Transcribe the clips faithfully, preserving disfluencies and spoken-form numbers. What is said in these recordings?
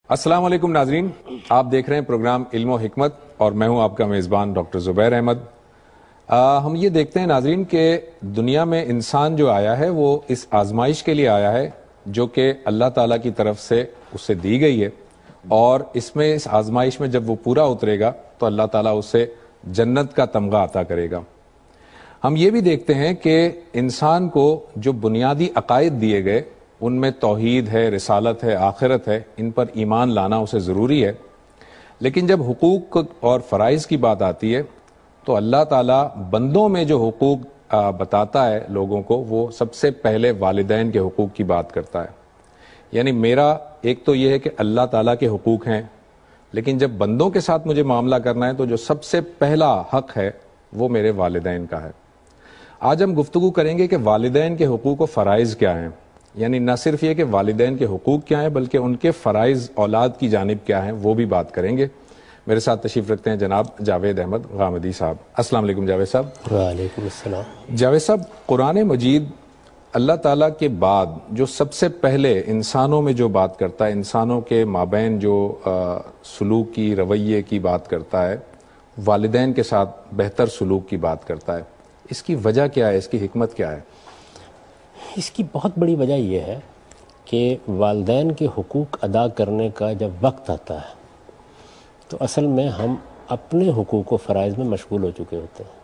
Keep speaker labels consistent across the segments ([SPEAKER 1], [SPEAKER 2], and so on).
[SPEAKER 1] السلام علیکم ناظرین، آپ دیکھ رہے ہیں پروگرام علم و حکمت اور میں ہوں آپ کا میزبان ڈاکٹر زبیر احمد۔ آ, ہم یہ دیکھتے ہیں ناظرین کہ دنیا میں انسان جو آیا ہے وہ اس آزمائش کے لیے آیا ہے جو کہ اللہ تعالیٰ کی طرف سے اسے دی گئی ہے، اور اس میں اس آزمائش میں جب وہ پورا اترے گا تو اللہ تعالیٰ اسے جنت کا تمغہ عطا کرے گا۔ ہم یہ بھی دیکھتے ہیں کہ انسان کو جو بنیادی عقائد دیے گئے ان میں توحید ہے، رسالت ہے، آخرت ہے، ان پر ایمان لانا اسے ضروری ہے، لیکن جب حقوق اور فرائض کی بات آتی ہے تو اللہ تعالیٰ بندوں میں جو حقوق بتاتا ہے لوگوں کو، وہ سب سے پہلے والدین کے حقوق کی بات کرتا ہے۔ یعنی میرا ایک تو یہ ہے کہ اللہ تعالیٰ کے حقوق ہیں، لیکن جب بندوں کے ساتھ مجھے معاملہ کرنا ہے تو جو سب سے پہلا حق ہے وہ میرے والدین کا ہے۔ آج ہم گفتگو کریں گے کہ والدین کے حقوق و فرائض کیا ہیں، یعنی نہ صرف یہ کہ والدین کے حقوق کیا ہیں بلکہ ان کے فرائض اولاد کی جانب کیا ہیں وہ بھی بات کریں گے۔ میرے ساتھ تشریف رکھتے ہیں جناب جاوید احمد غامدی صاحب۔ السلام علیکم جاوید صاحب۔
[SPEAKER 2] وعلیکم السلام۔
[SPEAKER 1] جاوید صاحب، قرآن مجید اللہ تعالیٰ کے بعد جو سب سے پہلے انسانوں میں جو بات کرتا ہے، انسانوں کے مابین جو سلوک کی، رویے کی بات کرتا ہے، والدین کے ساتھ بہتر سلوک کی بات کرتا ہے، اس کی وجہ کیا ہے، اس کی حکمت کیا ہے؟
[SPEAKER 2] اس کی بہت بڑی وجہ یہ ہے کہ والدین کے حقوق ادا کرنے کا جب وقت آتا ہے تو اصل میں ہم اپنے حقوق و فرائض میں مشغول ہو چکے ہوتے ہیں۔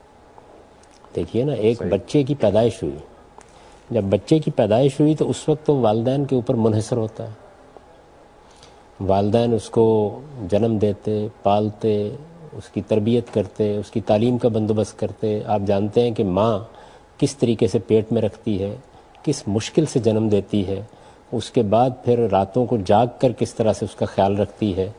[SPEAKER 2] دیکھیے نا، ایک بچے کی پیدائش ہوئی، جب بچے کی پیدائش ہوئی تو اس وقت تو والدین کے اوپر منحصر ہوتا ہے۔ والدین اس کو جنم دیتے، پالتے، اس کی تربیت کرتے، اس کی تعلیم کا بندوبست کرتے۔ آپ جانتے ہیں کہ ماں کس طریقے سے پیٹ میں رکھتی ہے، کس مشکل سے جنم دیتی ہے، اس کے بعد پھر راتوں کو جاگ کر کس طرح سے اس کا خیال رکھتی ہے۔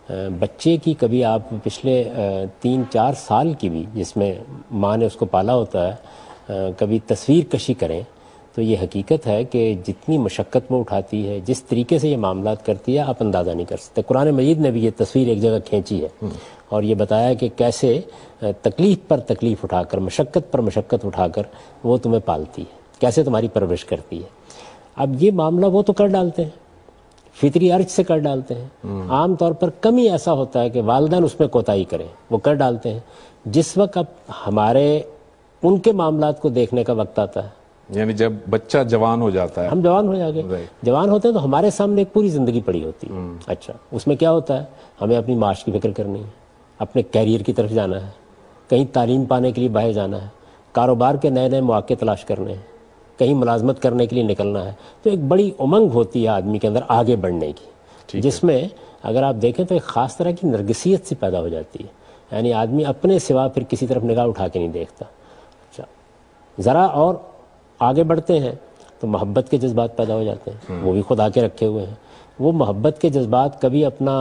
[SPEAKER 2] بچے کی کبھی آپ پچھلے تین چار سال کی بھی جس میں ماں نے اس کو پالا ہوتا ہے کبھی تصویر کشی کریں تو یہ حقیقت ہے کہ جتنی مشقت وہ اٹھاتی ہے، جس طریقے سے یہ معاملات کرتی ہے، آپ اندازہ نہیں کر سکتے۔ قرآن مجید نے بھی یہ تصویر ایک جگہ کھینچی ہے اور یہ بتایا کہ کیسے تکلیف پر تکلیف اٹھا کر، مشقت پر مشقت اٹھا کر وہ تمہیں پالتی ہے، کیسے تمہاری پرورش کرتی ہے۔ اب یہ معاملہ وہ تو کر ڈالتے ہیں، فطری ارج سے کر ڈالتے ہیں۔ عام طور پر کم ہی ایسا ہوتا ہے کہ والدین اس میں کوتاہی کریں، وہ کر ڈالتے ہیں۔ جس وقت اب ہمارے ان کے معاملات کو دیکھنے کا وقت آتا ہے،
[SPEAKER 1] یعنی جب بچہ جوان ہو جاتا ہے،
[SPEAKER 2] ہم جوان ہو جاتے ہیں، جوان ہوتے ہیں تو ہمارے سامنے ایک پوری زندگی پڑی ہوتی ہے۔ اچھا، اس میں کیا ہوتا ہے؟ ہمیں اپنی معاش کی فکر کرنی ہے، اپنے کیریئر کی طرف جانا ہے، کہیں تعلیم پانے کے لیے باہر جانا ہے، کاروبار کے نئے نئے مواقع تلاش کرنے ہیں، کہیں ملازمت کرنے کے لیے نکلنا ہے۔ تو ایک بڑی امنگ ہوتی ہے آدمی کے اندر آگے بڑھنے کی، جس میں اگر آپ دیکھیں تو ایک خاص طرح کی نرگسیت سی پیدا ہو جاتی ہے، یعنی آدمی اپنے سوا پھر کسی طرف نگاہ اٹھا کے نہیں دیکھتا۔ اچھا، ذرا اور آگے بڑھتے ہیں تو محبت کے جذبات پیدا ہو جاتے ہیں، وہ بھی خدا کے رکھے ہوئے ہیں۔ وہ محبت کے جذبات کبھی اپنا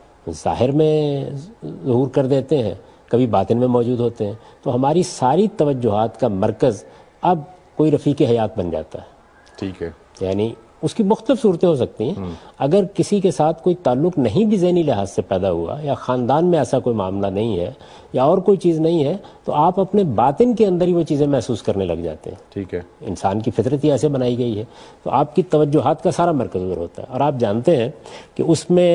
[SPEAKER 2] ظاہر میں ظہور کر دیتے ہیں، کبھی باطن میں موجود ہوتے ہیں، تو ہماری ساری توجہات کا مرکز اب کوئی رفیق حیات بن جاتا ہے۔
[SPEAKER 1] ٹھیک ہے،
[SPEAKER 2] یعنی اس کی مختلف صورتیں ہو سکتی ہیں۔ اگر کسی کے ساتھ کوئی تعلق نہیں بھی ذہنی لحاظ سے پیدا ہوا، یا خاندان میں ایسا کوئی معاملہ نہیں ہے، یا اور کوئی چیز نہیں ہے، تو آپ اپنے باطن کے اندر ہی وہ چیزیں محسوس کرنے لگ جاتے ہیں۔
[SPEAKER 1] ٹھیک ہے،
[SPEAKER 2] انسان کی فطرت ہی ایسے بنائی گئی ہے، تو آپ کی توجہات کا سارا مرکز ادھر ہوتا ہے۔ اور آپ جانتے ہیں کہ اس میں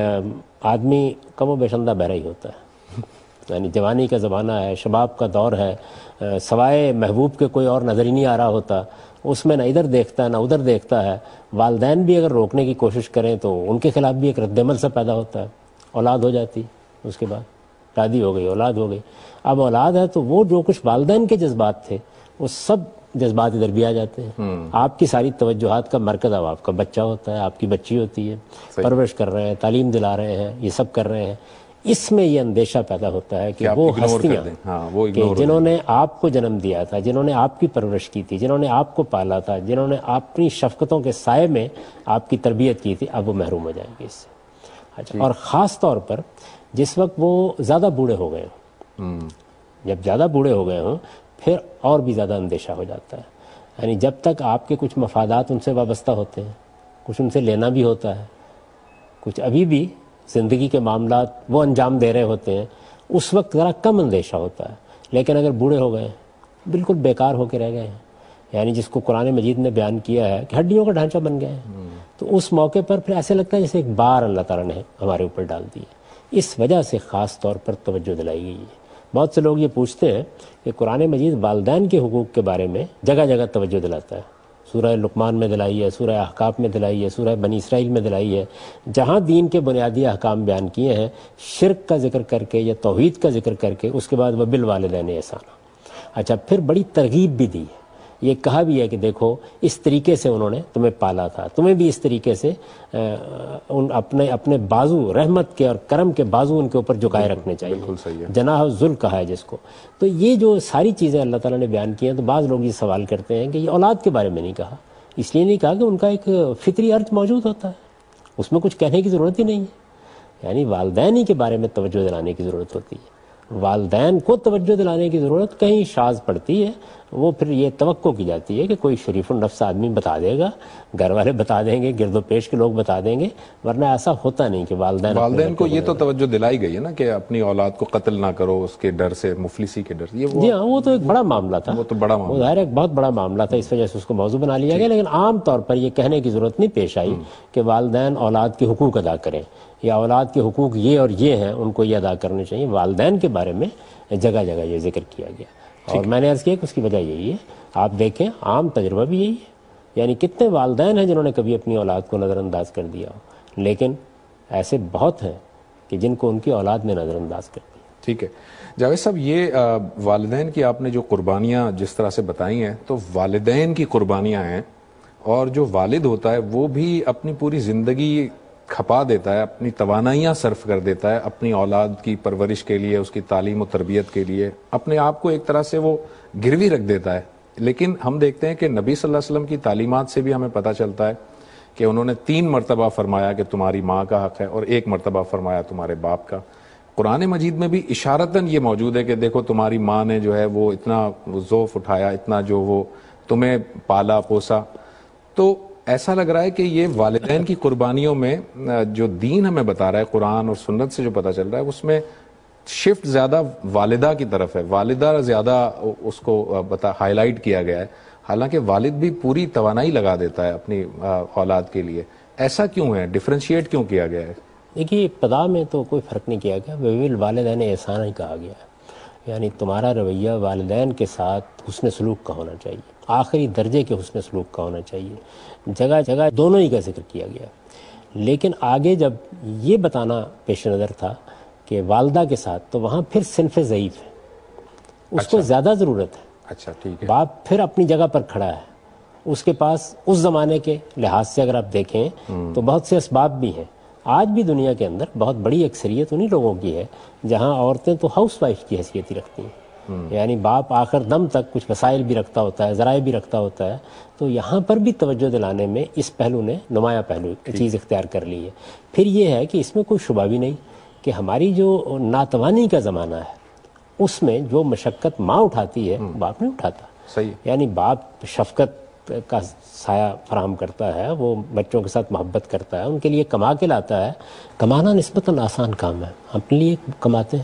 [SPEAKER 2] آدمی کم و بیش اندھا بہرا ہی ہوتا ہے، یعنی جوانی کا زمانہ ہے، شباب کا دور ہے، سوائے محبوب کے کوئی اور نظر ہی نہیں آ رہا ہوتا، اس میں نہ ادھر دیکھتا ہے نہ ادھر دیکھتا ہے۔ والدین بھی اگر روکنے کی کوشش کریں تو ان کے خلاف بھی ایک رد عمل سا پیدا ہوتا ہے، اولاد ہو جاتی، اس کے بعد شادی ہو گئی، اولاد ہو گئی۔ اب اولاد ہے تو وہ جو کچھ والدین کے جذبات تھے وہ سب جذبات ادھر بھی آ جاتے ہیں۔ آپ کی ساری توجہات کا مرکز اب آپ کا بچہ ہوتا ہے، آپ کی بچی ہوتی ہے، پرورش کر رہے ہیں، تعلیم دلا رہے ہیں، یہ سب کر رہے ہیں۔ اس میں یہ اندیشہ پیدا ہوتا ہے کہ وہ ہستیاں کہ جنہوں نے آپ کو جنم دیا تھا، جنہوں نے آپ کی پرورش کی تھی، جنہوں نے آپ کو پالا تھا، جنہوں نے اپنی شفقتوں کے سائے میں آپ کی تربیت کی تھی، اب وہ محروم ہو جائیں گے اس سے۔ اچھا، اور خاص طور پر جس وقت وہ زیادہ بوڑھے ہو گئے ہوں، جب زیادہ بوڑھے ہو گئے ہوں پھر اور بھی زیادہ اندیشہ ہو جاتا ہے۔ یعنی جب تک آپ کے کچھ مفادات ان سے وابستہ ہوتے ہیں، کچھ ان سے لینا بھی ہوتا ہے، کچھ ابھی بھی زندگی کے معاملات وہ انجام دے رہے ہوتے ہیں، اس وقت ذرا کم اندیشہ ہوتا ہے۔ لیکن اگر بوڑھے ہو گئے، بالکل بیکار ہو کے رہ گئے ہیں، یعنی جس کو قرآن مجید نے بیان کیا ہے کہ ہڈیوں کا ڈھانچہ بن گئے ہیں، تو اس موقع پر پھر ایسے لگتا ہے جیسے ایک بار اللہ تعالیٰ نے ہمارے اوپر ڈال دی ہے. اس وجہ سے خاص طور پر توجہ دلائی گئی ہے. بہت سے لوگ یہ پوچھتے ہیں کہ قرآن مجید والدین کے حقوق کے بارے میں جگہ جگہ توجہ دلاتا ہے. سورہ لقمان میں دلائی ہے, سورہ احقاف میں دلائی ہے, سورہ بنی اسرائیل میں دلائی ہے. جہاں دین کے بنیادی احکام بیان کیے ہیں, شرک کا ذکر کر کے یا توحید کا ذکر کر کے, اس کے بعد وہ بالوالدین احسانا. اچھا, پھر بڑی ترغیب بھی دی ہے, یہ کہا بھی ہے کہ دیکھو اس طریقے سے انہوں نے تمہیں پالا تھا, تمہیں بھی اس طریقے سے ان اپنے اپنے بازو رحمت کے اور کرم کے بازو ان کے اوپر جھکائے رکھنے چاہیے. جناح الذل کہا ہے جس کو. تو یہ جو ساری چیزیں اللہ تعالیٰ نے بیان کی ہیں, تو بعض لوگ یہ سوال کرتے ہیں کہ یہ اولاد کے بارے میں نہیں کہا. اس لیے نہیں کہا کہ ان کا ایک فطری ارج موجود ہوتا ہے, اس میں کچھ کہنے کی ضرورت ہی نہیں ہے. یعنی والدین ہی کے بارے میں توجہ دلانے کی ضرورت ہوتی ہے. والدین کو توجہ دلانے کی ضرورت کہیں شاذ پڑتی ہے, وہ پھر یہ توقع کی جاتی ہے کہ کوئی شریف النفس آدمی بتا دے گا, گھر والے بتا دیں گے, گرد و پیش کے لوگ بتا دیں گے, ورنہ ایسا ہوتا نہیں کہ والدین
[SPEAKER 1] والدین کو یہ تو توجہ دلائی گئی ہے نا کہ اپنی اولاد کو قتل نہ کرو اس کے ڈر سے, مفلسی کے ڈر سے.
[SPEAKER 2] جی ہاں, وہ تو ایک بڑا معاملہ تھا,
[SPEAKER 1] وہ تو بڑا معاملہ,
[SPEAKER 2] وہ ظاہر ایک بہت بڑا معاملہ تھا, اس وجہ سے اس کو موضوع بنا لیا گیا. لیکن عام طور پر یہ کہنے کی ضرورت نہیں پیش آئی کہ والدین اولاد کے حقوق ادا کریں, یا اولاد کے حقوق یہ اور یہ ہیں, ان کو یہ ادا کرنے چاہیے. والدین کے بارے میں جگہ جگہ یہ ذکر کیا گیا, اور میں نے عرض کیا کہ اس کی وجہ یہی ہے. آپ دیکھیں عام تجربہ بھی یہی ہے, یعنی کتنے والدین ہیں جنہوں نے کبھی اپنی اولاد کو نظر انداز کر دیا ہو, لیکن ایسے بہت ہیں کہ جن کو ان کی اولاد نے نظر انداز کر دیا.
[SPEAKER 1] ٹھیک ہے جاوید صاحب, یہ والدین کی آپ نے جو قربانیاں جس طرح سے بتائی ہیں, تو والدین کی قربانیاں ہیں, اور جو والد ہوتا ہے وہ بھی اپنی پوری زندگی کھپا دیتا ہے, اپنی توانائیاں صرف کر دیتا ہے اپنی اولاد کی پرورش کے لیے, اس کی تعلیم و تربیت کے لیے, اپنے آپ کو ایک طرح سے وہ گروی رکھ دیتا ہے. لیکن ہم دیکھتے ہیں کہ نبی صلی اللہ علیہ وسلم کی تعلیمات سے بھی ہمیں پتہ چلتا ہے کہ انہوں نے تین مرتبہ فرمایا کہ تمہاری ماں کا حق ہے, اور ایک مرتبہ فرمایا تمہارے باپ کا. قرآن مجید میں بھی اشارتاً یہ موجود ہے کہ دیکھو تمہاری ماں نے جو ہے وہ اتنا ذوف اٹھایا, اتنا جو وہ تمہیں پالا پوسا. تو ایسا لگ رہا ہے کہ یہ والدین کی قربانیوں میں جو دین ہمیں بتا رہا ہے, قرآن اور سنت سے جو پتہ چل رہا ہے, اس میں شفٹ زیادہ والدہ کی طرف ہے, والدہ زیادہ اس کو بتا ہائی لائٹ کیا گیا ہے, حالانکہ والد بھی پوری توانائی لگا دیتا ہے اپنی اولاد کے لیے. ایسا کیوں ہے, ڈیفرینشیٹ کیوں کیا گیا ہے؟
[SPEAKER 2] دیکھیے, ابتدا میں تو کوئی فرق نہیں کیا گیا, بالوالدین احسان ہی کہا گیا ہے. یعنی تمہارا رویہ والدین کے ساتھ حسن سلوک کا ہونا چاہیے, آخری درجے کے حسن سلوک کا ہونا چاہیے. جگہ جگہ دونوں ہی کا ذکر کیا گیا. لیکن آگے جب یہ بتانا پیش نظر تھا کہ والدہ کے ساتھ, تو وہاں پھر صنف ضعیف ہے, اس کو زیادہ ضرورت ہے.
[SPEAKER 1] اچھا ٹھیک ہے,
[SPEAKER 2] باپ پھر اپنی جگہ پر کھڑا ہے, اس کے پاس اس زمانے کے لحاظ سے اگر آپ دیکھیں تو بہت سے اسباب بھی ہیں. آج بھی دنیا کے اندر بہت بڑی اکثریت انہی لوگوں کی ہے جہاں عورتیں تو ہاؤس وائف کی حیثیت ہی رکھتی ہیں. یعنی باپ آخر دم تک کچھ وسائل بھی رکھتا ہوتا ہے, ذرائع بھی رکھتا ہوتا ہے. تو یہاں پر بھی توجہ دلانے میں اس پہلو نے نمایاں پہلو چیز اختیار کر لی ہے. پھر یہ ہے کہ اس میں کوئی شبہ بھی نہیں کہ ہماری جو ناتوانی کا زمانہ ہے اس میں جو مشقت ماں اٹھاتی ہے باپ نہیں اٹھاتا.
[SPEAKER 1] صحیح.
[SPEAKER 2] یعنی باپ شفقت کا سایہ فراہم کرتا ہے, وہ بچوں کے ساتھ محبت کرتا ہے, ان کے لیے کما کے لاتا ہے. کمانا نسبتاً آسان کام ہے, ہم اپنے لیے کماتے ہیں,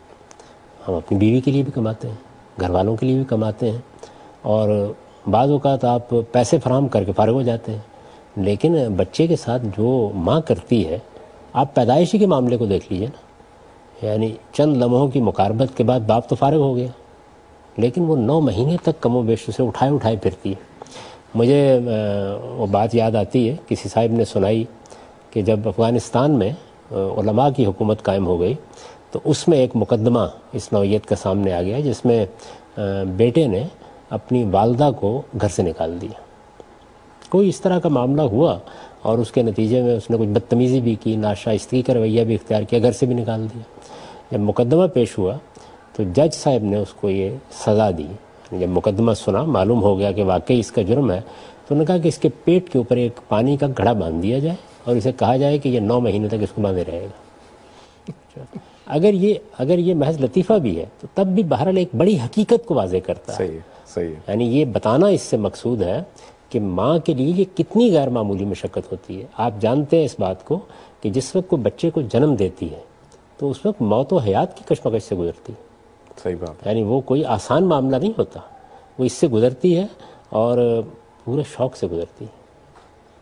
[SPEAKER 2] ہم اپنی بیوی کے لیے بھی کماتے ہیں, گھر والوں کے لیے بھی کماتے ہیں, اور بعض اوقات آپ پیسے فراہم کر کے فارغ ہو جاتے ہیں. لیکن بچے کے ساتھ جو ماں کرتی ہے, آپ پیدائشی کے معاملے کو دیکھ لیجئے نا, یعنی چند لمحوں کی مقاربت کے بعد باپ تو فارغ ہو گیا, لیکن وہ نو مہینے تک کم و بیش اسے اٹھائے اٹھائے پھرتی ہے. مجھے وہ بات یاد آتی ہے, کسی صاحب نے سنائی کہ جب افغانستان میں علماء کی حکومت قائم ہو گئی تو اس میں ایک مقدمہ اس نوعیت کا سامنے آ گیا جس میں بیٹے نے اپنی والدہ کو گھر سے نکال دیا. کوئی اس طرح کا معاملہ ہوا اور اس کے نتیجے میں اس نے کچھ بدتمیزی بھی کی, ناشائستگی کا رویہ بھی اختیار کیا, گھر سے بھی نکال دیا. جب مقدمہ پیش ہوا تو جج صاحب نے اس کو یہ سزا دی. جب مقدمہ سنا, معلوم ہو گیا کہ واقعی اس کا جرم ہے, تو انہوں نے کہا کہ اس کے پیٹ کے اوپر ایک پانی کا گھڑا باندھ دیا جائے اور اسے کہا جائے کہ یہ نو مہینے تک اس کو باندھے رہے گا. اگر یہ اگر یہ محض لطیفہ بھی ہے تو تب بھی بہرحال ایک بڑی حقیقت کو واضح کرتا ہے.
[SPEAKER 1] صحیح صحیح.
[SPEAKER 2] یعنی یہ بتانا اس سے مقصود ہے کہ ماں کے لیے یہ کتنی غیر معمولی مشقت ہوتی ہے. آپ جانتے ہیں اس بات کو کہ جس وقت کوئی بچے کو جنم دیتی ہے تو اس وقت موت و حیات کی کشمکش سے گزرتی ہے.
[SPEAKER 1] صحیح بات.
[SPEAKER 2] یعنی وہ کوئی آسان معاملہ نہیں ہوتا, وہ اس سے گزرتی ہے اور پورے شوق سے گزرتی ہے.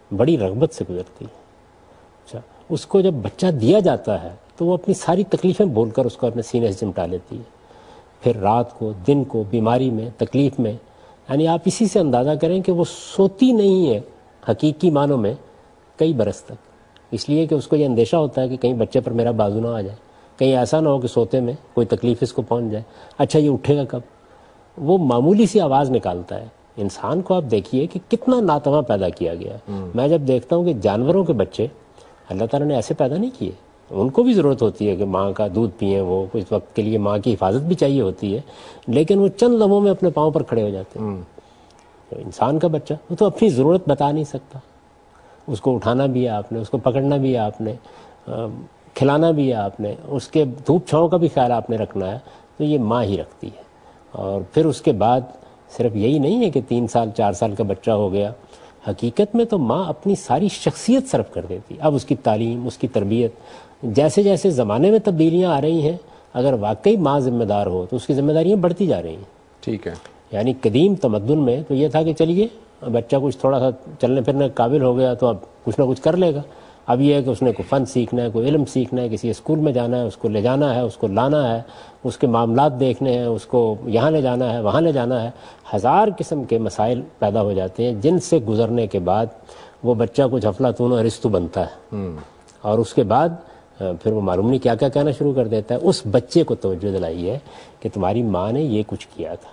[SPEAKER 2] بڑی رغبت سے گزرتی ہے. اچھا اس کو جب بچہ دیا جاتا ہے تو وہ اپنی ساری تکلیفیں بول کر اس کو اپنے سینے سے چمٹا لیتی ہے. پھر رات کو دن کو بیماری میں تکلیف میں، یعنی آپ اسی سے اندازہ کریں کہ وہ سوتی نہیں ہے حقیقی معنوں میں کئی برس تک، اس لیے کہ اس کو یہ اندیشہ ہوتا ہے کہ کہیں بچے پر میرا بازو نہ آ جائے، کہیں ایسا نہ ہو کہ سوتے میں کوئی تکلیف اس کو پہنچ جائے. اچھا یہ اٹھے گا کب؟ وہ معمولی سی آواز نکالتا ہے. انسان کو آپ دیکھیے کہ کتنا ناتواں پیدا کیا گیا ہے. میں جب دیکھتا ہوں کہ جانوروں کے بچے اللہ تعالیٰ نے ایسے پیدا نہیں کیے، ان کو بھی ضرورت ہوتی ہے کہ ماں کا دودھ پئیں، وہ کچھ وقت کے لیے ماں کی حفاظت بھی چاہیے ہوتی ہے، لیکن وہ چند لمحوں میں اپنے پاؤں پر کھڑے ہو جاتے ہیں. انسان کا بچہ وہ تو اپنی ضرورت بتا نہیں سکتا، اس کو اٹھانا بھی ہے آپ نے، اس کو پکڑنا بھی ہے آپ نے، کھلانا بھی ہے آپ نے، اس کے دھوپ چھاؤں کا بھی خیال آپ نے رکھنا ہے، تو یہ ماں ہی رکھتی ہے. اور پھر اس کے بعد صرف یہی نہیں ہے کہ تین سال چار سال کا بچہ ہو گیا، حقیقت میں تو ماں اپنی ساری شخصیت صرف کر دیتی. اب اس کی تعلیم، اس کی تربیت، جیسے جیسے زمانے میں تبدیلیاں آ رہی ہیں، اگر واقعی ماں ذمہ دار ہو تو اس کی ذمہ داریاں بڑھتی جا رہی ہیں.
[SPEAKER 1] ٹھیک ہے.
[SPEAKER 2] یعنی قدیم تمدن میں تو یہ تھا کہ چلیے بچہ کچھ تھوڑا سا چلنے پھرنے کے قابل ہو گیا تو اب کچھ نہ کچھ کر لے گا. اب یہ ہے کہ اس نے کوئی فن سیکھنا ہے، کوئی علم سیکھنا ہے، کسی اسکول میں جانا ہے، اس کو لے جانا ہے، اس کو لانا ہے، اس کے معاملات دیکھنے ہیں، اس کو یہاں لے جانا ہے، وہاں لے جانا ہے. ہزار قسم کے مسائل پیدا ہو جاتے ہیں جن سے گزرنے کے بعد وہ بچہ کچھ افلاطون و ارسطو بنتا ہے، اور اس کے بعد پھر وہ معلوم نہیں کیا کیا کہنا شروع کر دیتا ہے. اس بچے کو توجہ دلائی ہے کہ تمہاری ماں نے یہ کچھ کیا تھا.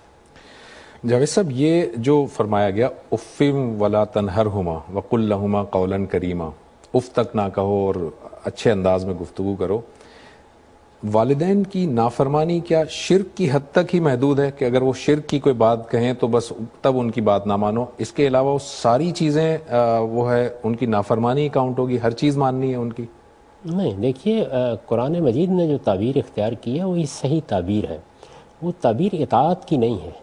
[SPEAKER 1] جاوید صاحب، یہ جو فرمایا گیا افم ولا تنہرہما وقل لہما قولا کریما، اف تک نہ کہو اور اچھے انداز میں گفتگو کرو، والدین کی نافرمانی کیا شرک کی حد تک ہی محدود ہے کہ اگر وہ شرک کی کوئی بات کہیں تو بس تب ان کی بات نہ مانو، اس کے علاوہ وہ ساری چیزیں وہ ہے ان کی نافرمانی کاؤنٹ ہوگی، ہر چیز ماننی ہے ان کی؟
[SPEAKER 2] نہیں، دیکھیے قرآن مجید نے جو تعبیر اختیار کی ہے وہ صحیح تعبیر ہے. وہ تعبیر اطاعت کی نہیں ہے،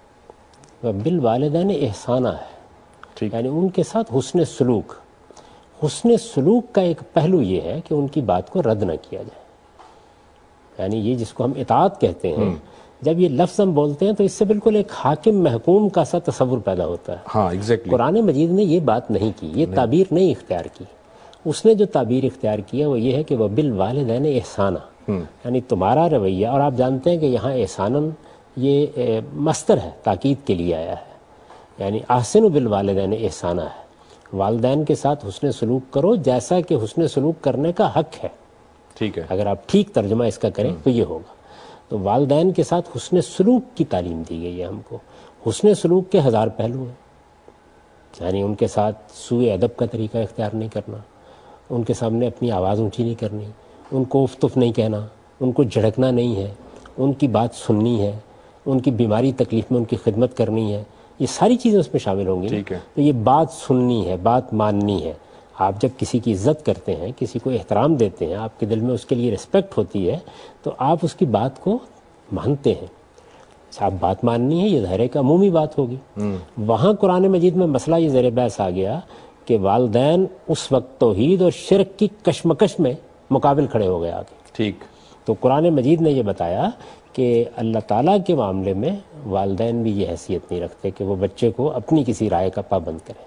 [SPEAKER 2] بالوالدین احسانہ ہے. یعنی ان کے ساتھ حسن سلوک. حسن سلوک کا ایک پہلو یہ ہے کہ ان کی بات کو رد نہ کیا جائے. یعنی یہ جس کو ہم اطاعت کہتے ہیں، جب یہ لفظ ہم بولتے ہیں تو اس سے بالکل ایک حاکم محکوم کا سا تصور پیدا ہوتا ہے.
[SPEAKER 1] ہاں ایگزیکٹلی.
[SPEAKER 2] قرآن مجید نے یہ بات نہیں کی، یہ تعبیر نہیں اختیار کی. اس نے جو تعبیر اختیار کیا وہ یہ ہے کہ وہ بالوالدین احسانہ، یعنی تمہارا رویہ. اور آپ جانتے ہیں کہ یہاں احساناً یہ مصدر ہے، تاکید کے لیے آیا ہے. یعنی احسنوا بالوالدین احسانہ ہے، والدین کے ساتھ حسن سلوک کرو جیسا کہ حسن سلوک کرنے کا حق ہے.
[SPEAKER 1] ٹھیک ہے.
[SPEAKER 2] اگر آپ ٹھیک ترجمہ اس کا کریں تو یہ ہوگا. تو والدین کے ساتھ حسن سلوک کی تعلیم دی گئی ہے ہم کو. حسن سلوک کے ہزار پہلو ہیں. یعنی ان کے ساتھ سوء ادب کا طریقہ اختیار نہیں کرنا، ان کے سامنے اپنی آواز اونچی نہیں کرنی، ان کو اف تف نہیں کہنا، ان کو جھڑکنا نہیں ہے، ان کی بات سننی ہے، ان کی بیماری تکلیف میں ان کی خدمت کرنی ہے. یہ ساری چیزیں اس میں شامل ہوں گی. تو یہ بات سننی ہے، بات ماننی ہے. آپ جب کسی کی عزت کرتے ہیں، کسی کو احترام دیتے ہیں، آپ کے دل میں اس کے لیے رسپیکٹ ہوتی ہے تو آپ اس کی بات کو مانتے ہیں. آپ بات ماننی ہے، یہ ظاہر ہے کہ عمومی بات ہوگی. وہاں قرآن مجید میں مسئلہ یہ زیر بحث آ گیا کہ والدین اس وقت توحید اور شرک کی کشمکش میں مقابل کھڑے ہو گئے آگے.
[SPEAKER 1] ٹھیک.
[SPEAKER 2] تو قرآن مجید نے یہ بتایا کہ اللہ تعالیٰ کے معاملے میں والدین بھی یہ حیثیت نہیں رکھتے کہ وہ بچے کو اپنی کسی رائے کا پابند کرے.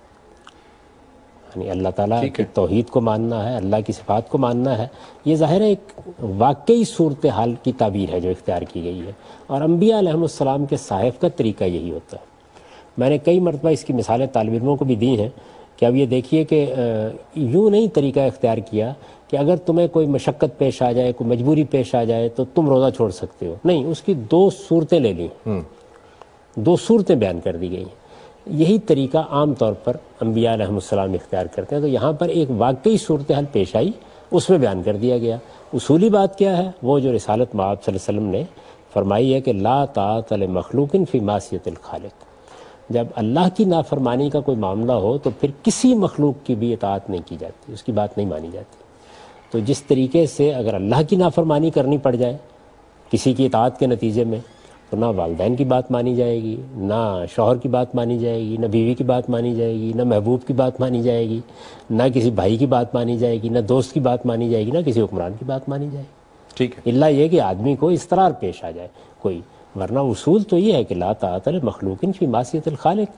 [SPEAKER 2] یعنی اللہ تعالیٰ کی توحید کو ماننا ہے، اللہ کی صفات کو ماننا ہے. یہ ظاہر ہے ایک واقعی صورتحال کی تعبیر ہے جو اختیار کی گئی ہے، اور انبیاء علیہ السلام کے صحائف کا طریقہ یہی ہوتا ہے. میں نے کئی مرتبہ اس کی مثالیں طالب علموں کو بھی دی ہیں کہ اب یہ دیکھیے کہ یوں نہیں طریقہ اختیار کیا کہ اگر تمہیں کوئی مشقت پیش آ جائے، کوئی مجبوری پیش آ جائے تو تم روزہ چھوڑ سکتے ہو. نہیں، اس کی دو صورتیں لے لیں، دو صورتیں بیان کر دی گئی ہیں. یہی طریقہ عام طور پر انبیاء علیہ السلام اختیار کرتے ہیں. تو یہاں پر ایک واقعی صورتحال پیش آئی، اس میں بیان کر دیا گیا. اصولی بات کیا ہے؟ وہ جو رسالت مآب صلی اللہ علیہ وسلم نے فرمائی ہے کہ لا طاعۃ لمخلوق فی معصیۃ الخالق. جب اللہ کی نافرمانی کا کوئی معاملہ ہو تو پھر کسی مخلوق کی بھی اطاعت نہیں کی جاتی، اس کی بات نہیں مانی جاتی. تو جس طریقے سے اگر اللہ کی نافرمانی کرنی پڑ جائے کسی کی اطاعت کے نتیجے میں تو نہ والدین کی بات مانی جائے گی، نہ شوہر کی بات مانی جائے گی، نہ بیوی کی بات مانی جائے گی، نہ محبوب کی بات مانی جائے گی، نہ کسی بھائی کی بات مانی جائے گی، نہ دوست کی بات مانی جائے گی، نہ کسی حکمران کی بات مانی جائے گی.
[SPEAKER 1] ٹھیک ہے.
[SPEAKER 2] اللہ یہ کہ آدمی کو اضطرار پیش آ جائے کوئی، ورنہ اصول تو یہ ہے کہ لا طاعۃ لمخلوق فی معصیۃ الخالق.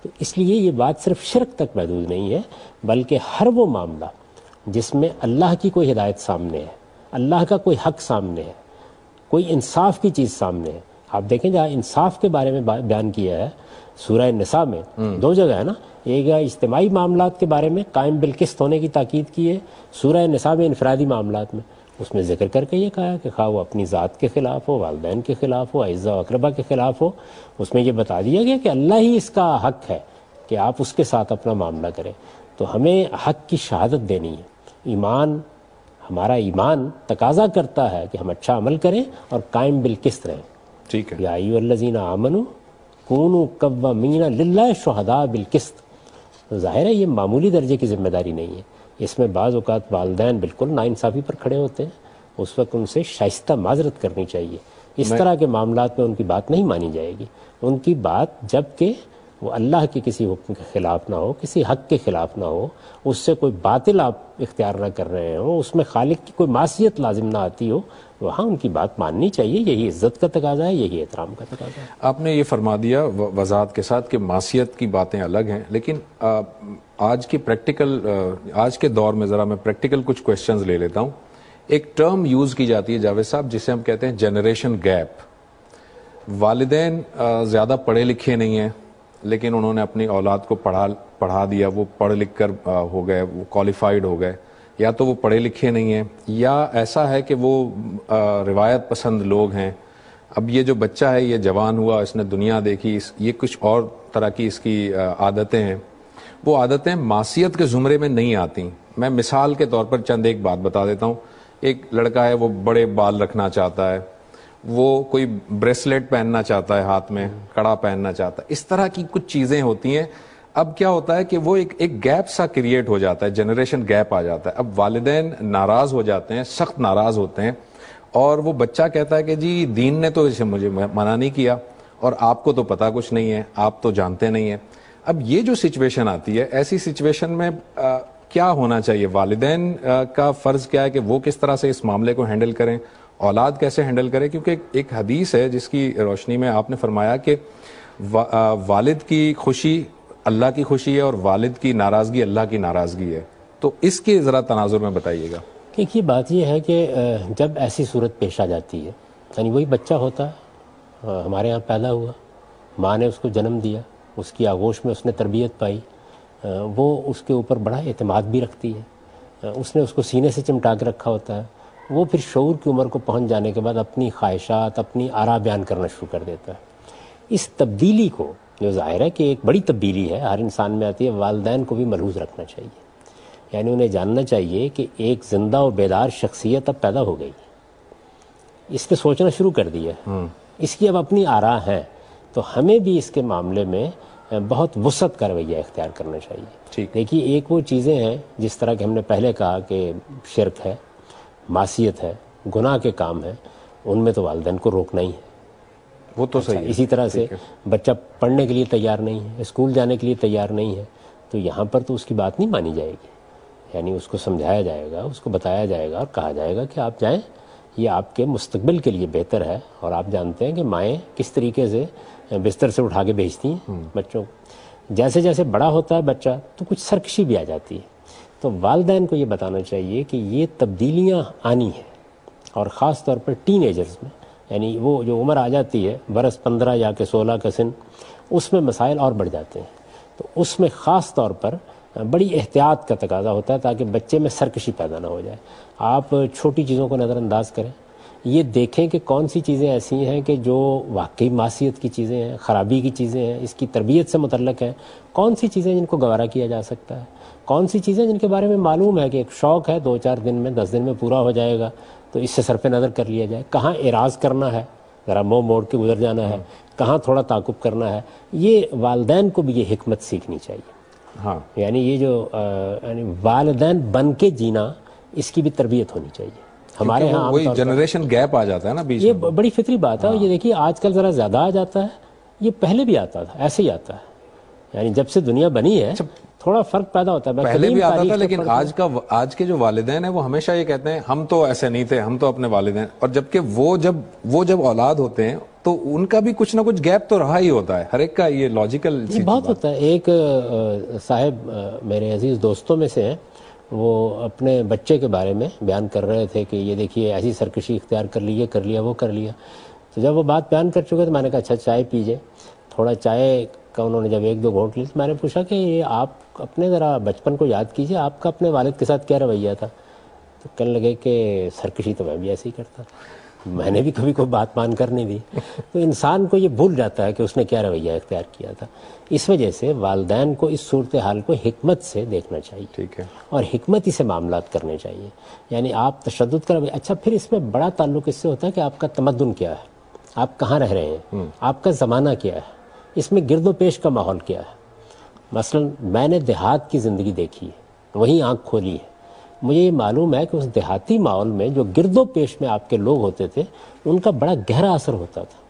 [SPEAKER 2] تو اس لیے یہ بات صرف شرک تک محدود نہیں ہے، بلکہ ہر وہ معاملہ جس میں اللہ کی کوئی ہدایت سامنے ہے، اللہ کا کوئی حق سامنے ہے، کوئی انصاف کی چیز سامنے ہے. آپ دیکھیں جہاں انصاف کے بارے میں بیان کیا ہے سورہ النساء میں، دو جگہ ہے نا، ایک اجتماعی معاملات کے بارے میں قائم بالقسط ہونے کی تاکید کی ہے سورہ النساء میں، انفرادی معاملات میں اس میں ذکر کر کے یہ کہا کہ خواہ وہ اپنی ذات کے خلاف ہو، والدین کے خلاف ہو، اعزہ و اقربا کے خلاف ہو، اس میں یہ بتا دیا گیا کہ اللہ ہی اس کا حق ہے کہ آپ اس کے ساتھ اپنا معاملہ کریں. تو ہمیں حق کی شہادت دینی ہے. ایمان، ہمارا ایمان تقاضا کرتا ہے کہ ہم اچھا عمل کریں اور قائم بالقسط رہیں.
[SPEAKER 1] ٹھیک ہے.
[SPEAKER 2] یا ایھا الذین آمنوا کونوا قوامین للہ شہداء بالقسط. تو ظاہر ہے یہ معمولی درجے کی ذمہ داری نہیں ہے. اس میں بعض اوقات والدین بالکل ناانصافی پر کھڑے ہوتے ہیں، اس وقت ان سے شائستہ معذرت کرنی چاہیے. اس طرح کے معاملات میں ان کی بات نہیں مانی جائے گی. ان کی بات جب کہ وہ اللہ کے کسی حکم کے خلاف نہ ہو، کسی حق کے خلاف نہ ہو، اس سے کوئی باطل آپ اختیار نہ کر رہے ہوں، اس میں خالق کی کوئی معصیت لازم نہ آتی ہو، وہاں ان کی بات ماننی چاہیے. یہی عزت کا تقاضا ہے، یہی احترام کا تقاضا ہے.
[SPEAKER 1] آپ نے یہ فرما دیا وضاحت کے ساتھ کہ معصیت کی باتیں الگ ہیں، لیکن آج کی پریکٹیکل آج کے دور میں ذرا میں پریکٹیکل کچھ کویسچنز لے لیتا ہوں. ایک ٹرم یوز کی جاتی ہے جاوید صاحب جسے ہم کہتے ہیں جنریشن گیپ. والدین زیادہ پڑھے لکھے نہیں ہیں لیکن انہوں نے اپنی اولاد کو پڑھا پڑھا دیا، وہ پڑھ لکھ کر ہو گئے، وہ کوالیفائڈ ہو گئے، یا تو وہ پڑھے لکھے نہیں ہیں، یا ایسا ہے کہ وہ روایت پسند لوگ ہیں. اب یہ جو بچہ ہے یہ جوان ہوا، اس نے دنیا دیکھی، یہ کچھ اور طرح کی اس کی عادتیں ہیں. وہ عادتیں معصیت کے زمرے میں نہیں آتی. میں مثال کے طور پر چند ایک بات بتا دیتا ہوں. ایک لڑکا ہے وہ بڑے بال رکھنا چاہتا ہے، وہ کوئی بریسلیٹ پہننا چاہتا ہے، ہاتھ میں کڑا پہننا چاہتا ہے، اس طرح کی کچھ چیزیں ہوتی ہیں. اب کیا ہوتا ہے کہ وہ ایک ایک گیپ سا کریٹ ہو جاتا ہے، جنریشن گیپ آ جاتا ہے. اب والدین ناراض ہو جاتے ہیں، سخت ناراض ہوتے ہیں، اور وہ بچہ کہتا ہے کہ جی دین نے تو اسے مجھے منع نہیں کیا اور آپ کو تو پتہ کچھ نہیں ہے، آپ تو جانتے نہیں ہیں. اب یہ جو سچویشن آتی ہے، ایسی سچویشن میں آ, کیا ہونا چاہیے؟ والدین آ, کا فرض کیا ہے کہ وہ کس طرح سے اس معاملے کو ہینڈل کریں، اولاد کیسے ہینڈل کرے؟ کیونکہ ایک حدیث ہے جس کی روشنی میں آپ نے فرمایا کہ والد کی خوشی اللہ کی خوشی ہے اور والد کی ناراضگی اللہ کی ناراضگی ہے. تو اس کے ذرا تناظر میں بتائیے گا.
[SPEAKER 2] دیکھیے بات یہ ہے کہ جب ایسی صورت پیش آ جاتی ہے، یعنی وہی بچہ ہوتا ہے، ہمارے ہاں پیدا ہوا، ماں نے اس کو جنم دیا، اس کی آغوش میں اس نے تربیت پائی، وہ اس کے اوپر بڑا اعتماد بھی رکھتی ہے، اس نے اس کو سینے سے چمٹا کے رکھا ہوتا ہے. وہ پھر شعور کی عمر کو پہنچ جانے کے بعد اپنی خواہشات، اپنی آراء بیان کرنا شروع کر دیتا ہے. اس تبدیلی کو، جو ظاہر ہے کہ ایک بڑی تبدیلی ہے، ہر انسان میں آتی ہے، والدین کو بھی ملحوظ رکھنا چاہیے. یعنی انہیں جاننا چاہیے کہ ایک زندہ و بیدار شخصیت اب پیدا ہو گئی، اس نے سوچنا شروع کر دیا، اس کی اب اپنی آراء ہیں، تو ہمیں بھی اس کے معاملے میں بہت وسعت کا رویہ اختیار کرنا چاہیے. دیکھیے ایک وہ چیزیں ہیں جس طرح کہ ہم نے پہلے کہا کہ شرک ہے، معصیت ہے، گناہ کے کام ہیں، ان میں تو والدین کو روکنا ہی ہے.
[SPEAKER 1] وہ تو صحیح ہے.
[SPEAKER 2] اسی طرح سے بچہ پڑھنے کے لیے تیار نہیں ہے، اسکول جانے کے لیے تیار نہیں ہے، تو یہاں پر تو اس کی بات نہیں مانی جائے گی. یعنی اس کو سمجھایا جائے گا، اس کو بتایا جائے گا اور کہا جائے گا کہ آپ جائیں، یہ آپ کے مستقبل کے لیے بہتر ہے. اور آپ جانتے ہیں کہ مائیں کس طریقے سے بستر سے اٹھا کے بھیجتی ہیں بچوں کو. جیسے جیسے بڑا ہوتا ہے بچہ تو کچھ سرکشی بھی آ جاتی ہے. تو والدین کو یہ بتانا چاہیے کہ یہ تبدیلیاں آنی ہیں، اور خاص طور پر ٹین ایجرز میں، یعنی وہ جو عمر آ جاتی ہے برس پندرہ یا کہ سولہ کا سن، اس میں مسائل اور بڑھ جاتے ہیں. تو اس میں خاص طور پر بڑی احتیاط کا تقاضا ہوتا ہے تاکہ بچے میں سرکشی پیدا نہ ہو جائے. آپ چھوٹی چیزوں کو نظر انداز کریں، یہ دیکھیں کہ کون سی چیزیں ایسی ہیں کہ جو واقعی معصیت کی چیزیں ہیں، خرابی کی چیزیں ہیں، اس کی تربیت سے متعلق ہیں، کون سی چیزیں جن کو گوارا کیا جا سکتا ہے، کون سی چیزیں جن کے بارے میں معلوم ہے کہ ایک شوق ہے، دو چار دن میں دس دن میں پورا ہو جائے گا، تو اس سے صرف نظر کر لیا جائے. کہاں اعراض کرنا ہے، ذرا منہ موڑ کے گزر جانا ہے، کہاں تھوڑا تعاقب کرنا ہے. یہ والدین کو بھی یہ حکمت سیکھنی چاہیے. ہاں یعنی یہ جو یعنی والدین بن کے جینا، اس کی بھی تربیت ہونی چاہیے. ہمارے ہاں
[SPEAKER 1] وہی جنریشن گیپ آ جاتا ہے نا بیچ میں.
[SPEAKER 2] یہ بڑی فطری بات ہے. یہ دیکھیے آج کل ذرا زیادہ آ جاتا ہے، یہ پہلے بھی آتا تھا، ایسے ہی آتا ہے. یعنی جب سے دنیا بنی ہے تھوڑا فرق پیدا ہوتا ہے.
[SPEAKER 1] پہلے بھی آتا تھا لیکن آج کا آج کے جو والدین ہیں وہ ہمیشہ یہ کہتے ہیں ہم تو ایسے نہیں تھے، ہم تو اپنے والدین. اور جبکہ وہ جب وہ جب اولاد ہوتے ہیں تو ان کا بھی کچھ نہ کچھ گیپ تو رہا ہی ہوتا ہے، ہر ایک کا یہ لاجیکل
[SPEAKER 2] بہت ہوتا ہے. ایک صاحب میرے عزیز دوستوں میں سے ہیں، وہ اپنے بچے کے بارے میں بیان کر رہے تھے کہ یہ دیکھیے ایسی سرکشی اختیار کر لی، یہ کر لیا، وہ کر لیا. تو جب وہ بات بیان کر چکے تو میں نے کہا اچھا چائے پیجئے. تھوڑا چائے کا انہوں نے جب ایک دو گھونٹ لی تو میں نے پوچھا کہ یہ آپ اپنے ذرا بچپن کو یاد کیجئے، آپ کا اپنے والد کے ساتھ کیا رویہ تھا؟ تو کہنے لگے کہ سرکشی تو میں بھی ایسے ہی کرتا تھا، میں نے بھی کبھی کوئی بات مان کر نہیں دی. تو انسان کو یہ بھول جاتا ہے کہ اس نے کیا رویہ اختیار کیا تھا. اس وجہ سے والدین کو اس صورتحال کو حکمت سے دیکھنا چاہیے، ٹھیک ہے، اور حکمتی سے معاملات کرنے چاہیے. یعنی آپ تشدد کر اچھا پھر اس میں بڑا تعلق اس سے ہوتا ہے کہ آپ کا تمدن کیا ہے، آپ کہاں رہ رہے ہیں، آپ کا زمانہ کیا ہے، اس میں گرد و پیش کا ماحول کیا ہے. مثلا میں نے دیہات کی زندگی دیکھی ہے، وہیں آنکھ کھولی ہے. مجھے یہ معلوم ہے کہ اس دیہاتی ماحول میں جو گرد و پیش میں آپ کے لوگ ہوتے تھے ان کا بڑا گہرا اثر ہوتا تھا.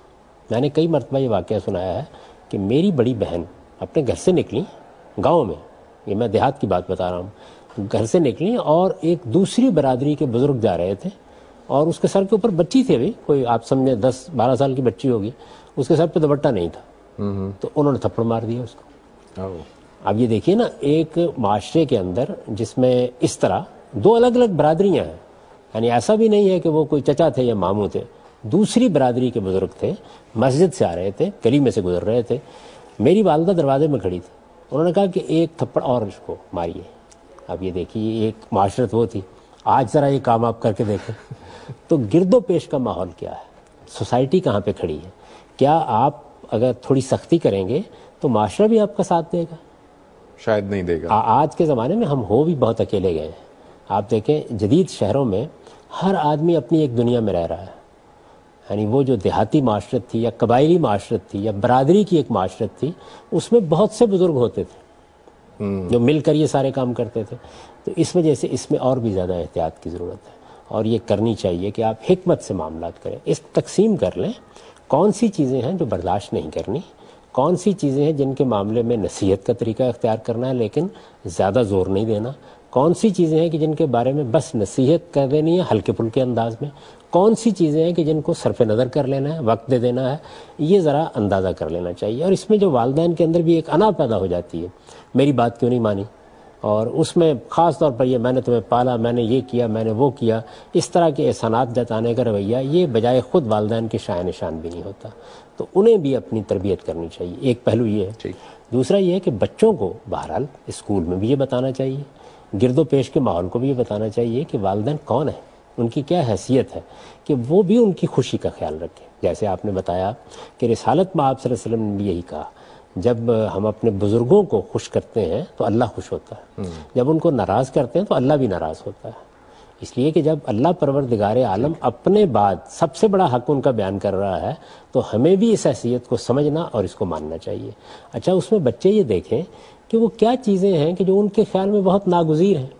[SPEAKER 2] میں نے کئی مرتبہ یہ واقعہ سنایا ہے کہ میری بڑی بہن اپنے گھر سے نکلی گاؤں میں، یہ میں دیہات کی بات بتا رہا ہوں، گھر سے نکلی اور ایک دوسری برادری کے بزرگ جا رہے تھے اور اس کے سر کے اوپر بچی تھی، ابھی کوئی آپ سمجھیں دس بارہ سال کی بچی ہوگی، اس کے سر پہ دوپٹہ نہیں تھا، تو انہوں نے تھپڑ مار دیا اس کو. اب یہ دیکھیے نا، ایک معاشرے کے اندر جس میں اس طرح دو الگ الگ برادریاں ہیں، یعنی ایسا بھی نہیں ہے کہ وہ کوئی چچا تھے یا ماموں تھے، دوسری برادری کے بزرگ تھے، مسجد سے آ رہے تھے، گلی میں سے گزر رہے تھے. میری والدہ دروازے میں کھڑی تھی، انہوں نے کہا کہ ایک تھپڑ اور اس کو ماریے. اب یہ دیکھیے ایک معاشرت وہ تھی، آج ذرا یہ کام آپ کر کے دیکھیں. تو گرد و پیش کا ماحول کیا ہے، سوسائٹی کہاں پہ کھڑی ہے. کیا آپ اگر تھوڑی سختی کریں گے تو معاشرہ بھی آپ کا ساتھ دے گا؟ شاید نہیں دے گا. آج کے زمانے میں ہم ہو بھی بہت اکیلے گئے ہیں. آپ دیکھیں جدید شہروں میں ہر آدمی اپنی ایک دنیا میں رہ رہا ہے. یعنی وہ جو دیہاتی معاشرت تھی یا قبائلی معاشرت تھی یا برادری کی ایک معاشرت تھی، اس میں بہت سے بزرگ ہوتے تھے جو مل کر یہ سارے کام کرتے تھے. تو اس وجہ سے اس میں اور بھی زیادہ احتیاط کی ضرورت ہے، اور یہ کرنی چاہیے کہ آپ حکمت سے معاملات کریں. اس تقسیم کر لیں کون سی چیزیں ہیں جو برداشت نہیں کرنی، کون سی چیزیں ہیں جن کے معاملے میں نصیحت کا طریقہ اختیار کرنا ہے لیکن زیادہ زور نہیں دینا، کون سی چیزیں ہیں کہ جن کے بارے میں بس نصیحت کر دینی ہے ہلکے پھلکے انداز میں، کون سی چیزیں ہیں کہ جن کو صرف نظر کر لینا ہے، وقت دے دینا ہے. یہ ذرا اندازہ کر لینا چاہیے. اور اس میں جو والدین کے اندر بھی ایک انا پیدا ہو جاتی ہے، میری بات کیوں نہیں مانی، اور اس میں خاص طور پر یہ میں نے تمہیں پالا، میں نے یہ کیا، میں نے وہ کیا، اس طرح کے احسانات جتانے کا رویہ یہ بجائے خود والدین کے شائع نشان بھی نہیں ہوتا. تو انہیں بھی اپنی تربیت کرنی چاہیے. ایک پہلو یہ ہے. دوسرا یہ ہے کہ بچوں کو بہرحال اسکول میں بھی یہ بتانا چاہیے، گرد و پیش کے ماحول کو بھی یہ بتانا چاہیے کہ والدین کون ہیں، ان کی کیا حیثیت ہے، کہ وہ بھی ان کی خوشی کا خیال رکھیں. جیسے آپ نے بتایا کہ رسالت میں آپ صلی اللہ علیہ وسلم نے بھی یہی کہا، جب ہم اپنے بزرگوں کو خوش کرتے ہیں تو اللہ خوش ہوتا ہے، جب ان کو ناراض کرتے ہیں تو اللہ بھی ناراض ہوتا ہے. اس لیے کہ جب اللہ پروردگار عالم اپنے بعد سب سے بڑا حق ان کا بیان کر رہا ہے تو ہمیں بھی اس حیثیت کو سمجھنا اور اس کو ماننا چاہیے. اچھا اس میں بچے یہ دیکھیں کہ وہ کیا چیزیں ہیں کہ جو ان کے خیال میں بہت ناگزیر ہیں.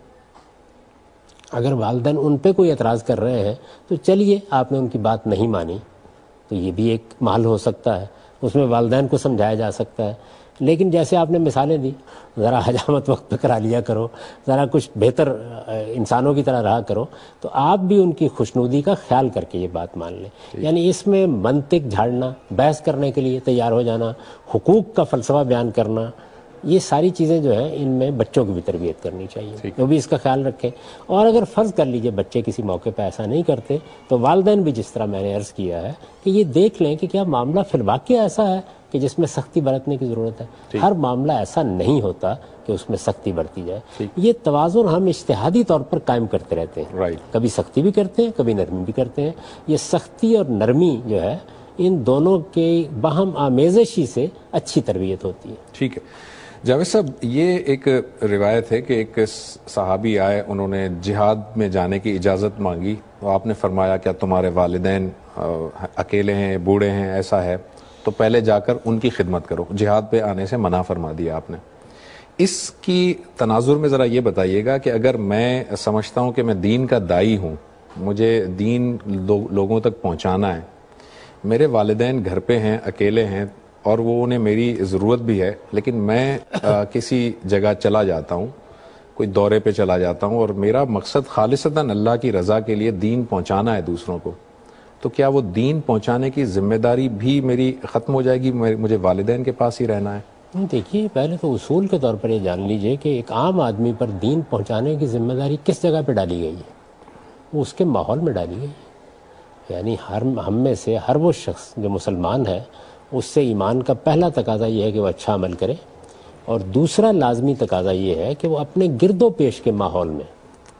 [SPEAKER 2] اگر والدین ان پہ کوئی اعتراض کر رہے ہیں تو چلیے آپ نے ان کی بات نہیں مانی، تو یہ بھی ایک محل ہو سکتا ہے، اس میں والدین کو سمجھایا جا سکتا ہے. لیکن جیسے آپ نے مثالیں دی، ذرا حجامت وقت پہ کرا لیا کرو، ذرا کچھ بہتر انسانوں کی طرح رہا کرو، تو آپ بھی ان کی خوشنودی کا خیال کر کے یہ بات مان لیں. یعنی اس میں منطق جھاڑنا، بحث کرنے کے لیے تیار ہو جانا، حقوق کا فلسفہ بیان کرنا، یہ ساری چیزیں جو ہیں ان میں بچوں کی بھی تربیت کرنی چاہیے، وہ بھی اس کا خیال رکھیں. اور اگر فرض کر لیجئے بچے کسی موقع پہ ایسا نہیں کرتے تو والدین بھی جس طرح میں نے عرض کیا ہے کہ یہ دیکھ لیں کہ کیا معاملہ فی الواقع ایسا ہے کہ جس میں سختی برتنے کی ضرورت ہے. ہر معاملہ ایسا نہیں ہوتا کہ اس میں سختی برتی جائے. یہ توازن ہم اجتہادی طور پر قائم کرتے رہتے ہیں، کبھی سختی بھی کرتے ہیں، کبھی نرمی بھی کرتے ہیں. یہ سختی اور نرمی جو ہے ان دونوں کے باہم آمیزشی سے اچھی تربیت ہوتی ہے.
[SPEAKER 1] ٹھیک ہے جاوید صاحب، یہ ایک روایت ہے کہ ایک صحابی آئے، انہوں نے جہاد میں جانے کی اجازت مانگی، اور آپ نے فرمایا کیا تمہارے والدین اکیلے ہیں، بوڑھے ہیں، ایسا ہے تو پہلے جا کر ان کی خدمت کرو. جہاد پہ آنے سے منع فرما دیا آپ نے. اس کی تناظر میں ذرا یہ بتائیے گا کہ اگر میں سمجھتا ہوں کہ میں دین کا داعی ہوں، مجھے دین لوگوں تک پہنچانا ہے، میرے والدین گھر پہ ہیں، اکیلے ہیں، اور وہ انہیں میری ضرورت بھی ہے، لیکن میں کسی جگہ چلا جاتا ہوں، کوئی دورے پہ چلا جاتا ہوں، اور میرا مقصد خالصتاً اللہ کی رضا کے لیے دین پہنچانا ہے دوسروں کو، تو کیا وہ دین پہنچانے کی ذمہ داری بھی میری ختم ہو جائے گی, مجھے والدین کے پاس ہی رہنا ہے؟
[SPEAKER 2] دیکھیے, پہلے تو اصول کے طور پر یہ جان لیجئے کہ ایک عام آدمی پر دین پہنچانے کی ذمہ داری کس جگہ پہ ڈالی گئی ہے؟ وہ اس کے ماحول میں ڈالی گئی ہے. یعنی ہر ہم میں سے ہر وہ شخص جو مسلمان ہے, اس سے ایمان کا پہلا تقاضا یہ ہے کہ وہ اچھا عمل کرے, اور دوسرا لازمی تقاضا یہ ہے کہ وہ اپنے گرد و پیش کے ماحول میں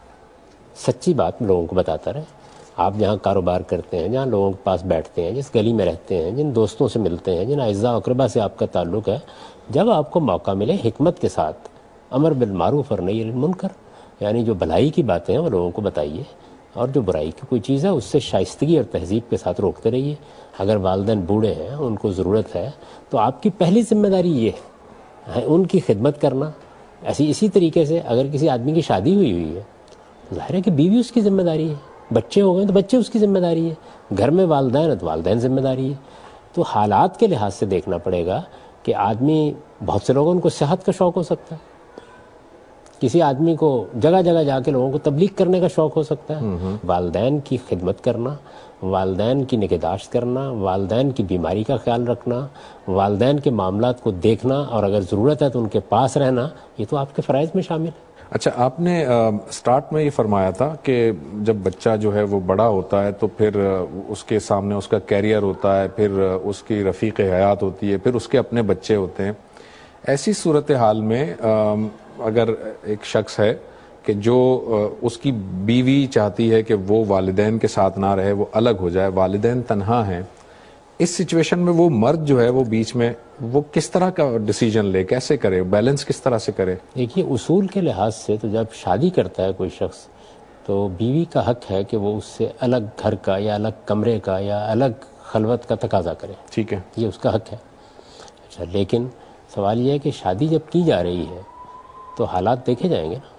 [SPEAKER 2] سچی بات لوگوں کو بتاتا رہے. آپ جہاں کاروبار کرتے ہیں, جہاں لوگوں کے پاس بیٹھتے ہیں, جس گلی میں رہتے ہیں, جن دوستوں سے ملتے ہیں, جن اعزاء و اقربا سے آپ کا تعلق ہے, جب آپ کو موقع ملے حکمت کے ساتھ امر بالمعروف اور نہی عن المنکر, یعنی جو بھلائی کی باتیں ہیں وہ لوگوں کو بتائیے, اور جو برائی کی کوئی چیز ہے اس سے شائستگی اور تہذیب کے ساتھ روکتے رہیے. اگر والدین بوڑھے ہیں, ان کو ضرورت ہے, تو آپ کی پہلی ذمہ داری یہ ہے ان کی خدمت کرنا. ایسی اسی طریقے سے اگر کسی آدمی کی شادی ہوئی ہوئی ہے, ظاہر ہے کہ بیوی اس کی ذمہ داری ہے, بچے ہو گئے تو بچے اس کی ذمہ داری ہے, گھر میں والدین ہے تو والدین ذمہ داری ہے. تو حالات کے لحاظ سے دیکھنا پڑے گا کہ آدمی, بہت سے لوگوں کو صحت کا شوق ہو سکتا ہے, کسی آدمی کو جگہ جگہ جا کے لوگوں کو تبلیغ کرنے کا شوق ہو سکتا ہے. والدین کی خدمت کرنا, والدین کی نگہداشت کرنا, والدین کی بیماری کا خیال رکھنا, والدین کے معاملات کو دیکھنا, اور اگر ضرورت ہے تو ان کے پاس رہنا, یہ تو آپ کے فرائض میں شامل ہے.
[SPEAKER 1] اچھا, آپ نے سٹارٹ میں یہ فرمایا تھا کہ جب بچہ جو ہے وہ بڑا ہوتا ہے تو پھر اس کے سامنے اس کا کیریئر ہوتا ہے, پھر اس کی رفیق حیات ہوتی ہے, پھر اس کے اپنے بچے ہوتے ہیں. ایسی صورتحال میں اگر ایک شخص ہے کہ جو اس کی بیوی چاہتی ہے کہ وہ والدین کے ساتھ نہ رہے, وہ الگ ہو جائے, والدین تنہا ہیں, اس سچویشن میں وہ مرد جو ہے وہ بیچ میں وہ کس طرح کا ڈیسیجن لے, کیسے کرے, بیلنس کس طرح سے کرے؟
[SPEAKER 2] دیکھیے, اصول کے لحاظ سے تو جب شادی کرتا ہے کوئی شخص تو بیوی کا حق ہے کہ وہ اس سے الگ گھر کا یا الگ کمرے کا یا الگ خلوت کا تقاضا کرے.
[SPEAKER 1] ٹھیک ہے,
[SPEAKER 2] یہ اس کا حق ہے. اچھا, لیکن سوال یہ ہے کہ شادی جب کی جا رہی ہے تو حالات دیکھے جائیں گے نا.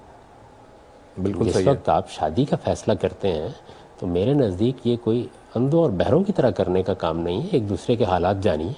[SPEAKER 1] بالکل
[SPEAKER 2] جس
[SPEAKER 1] صحیح ہے.
[SPEAKER 2] وقت آپ شادی کا فیصلہ کرتے ہیں تو میرے نزدیک یہ کوئی اندھوں اور بہروں کی طرح کرنے کا کام نہیں ہے, ایک دوسرے کے حالات جانیے.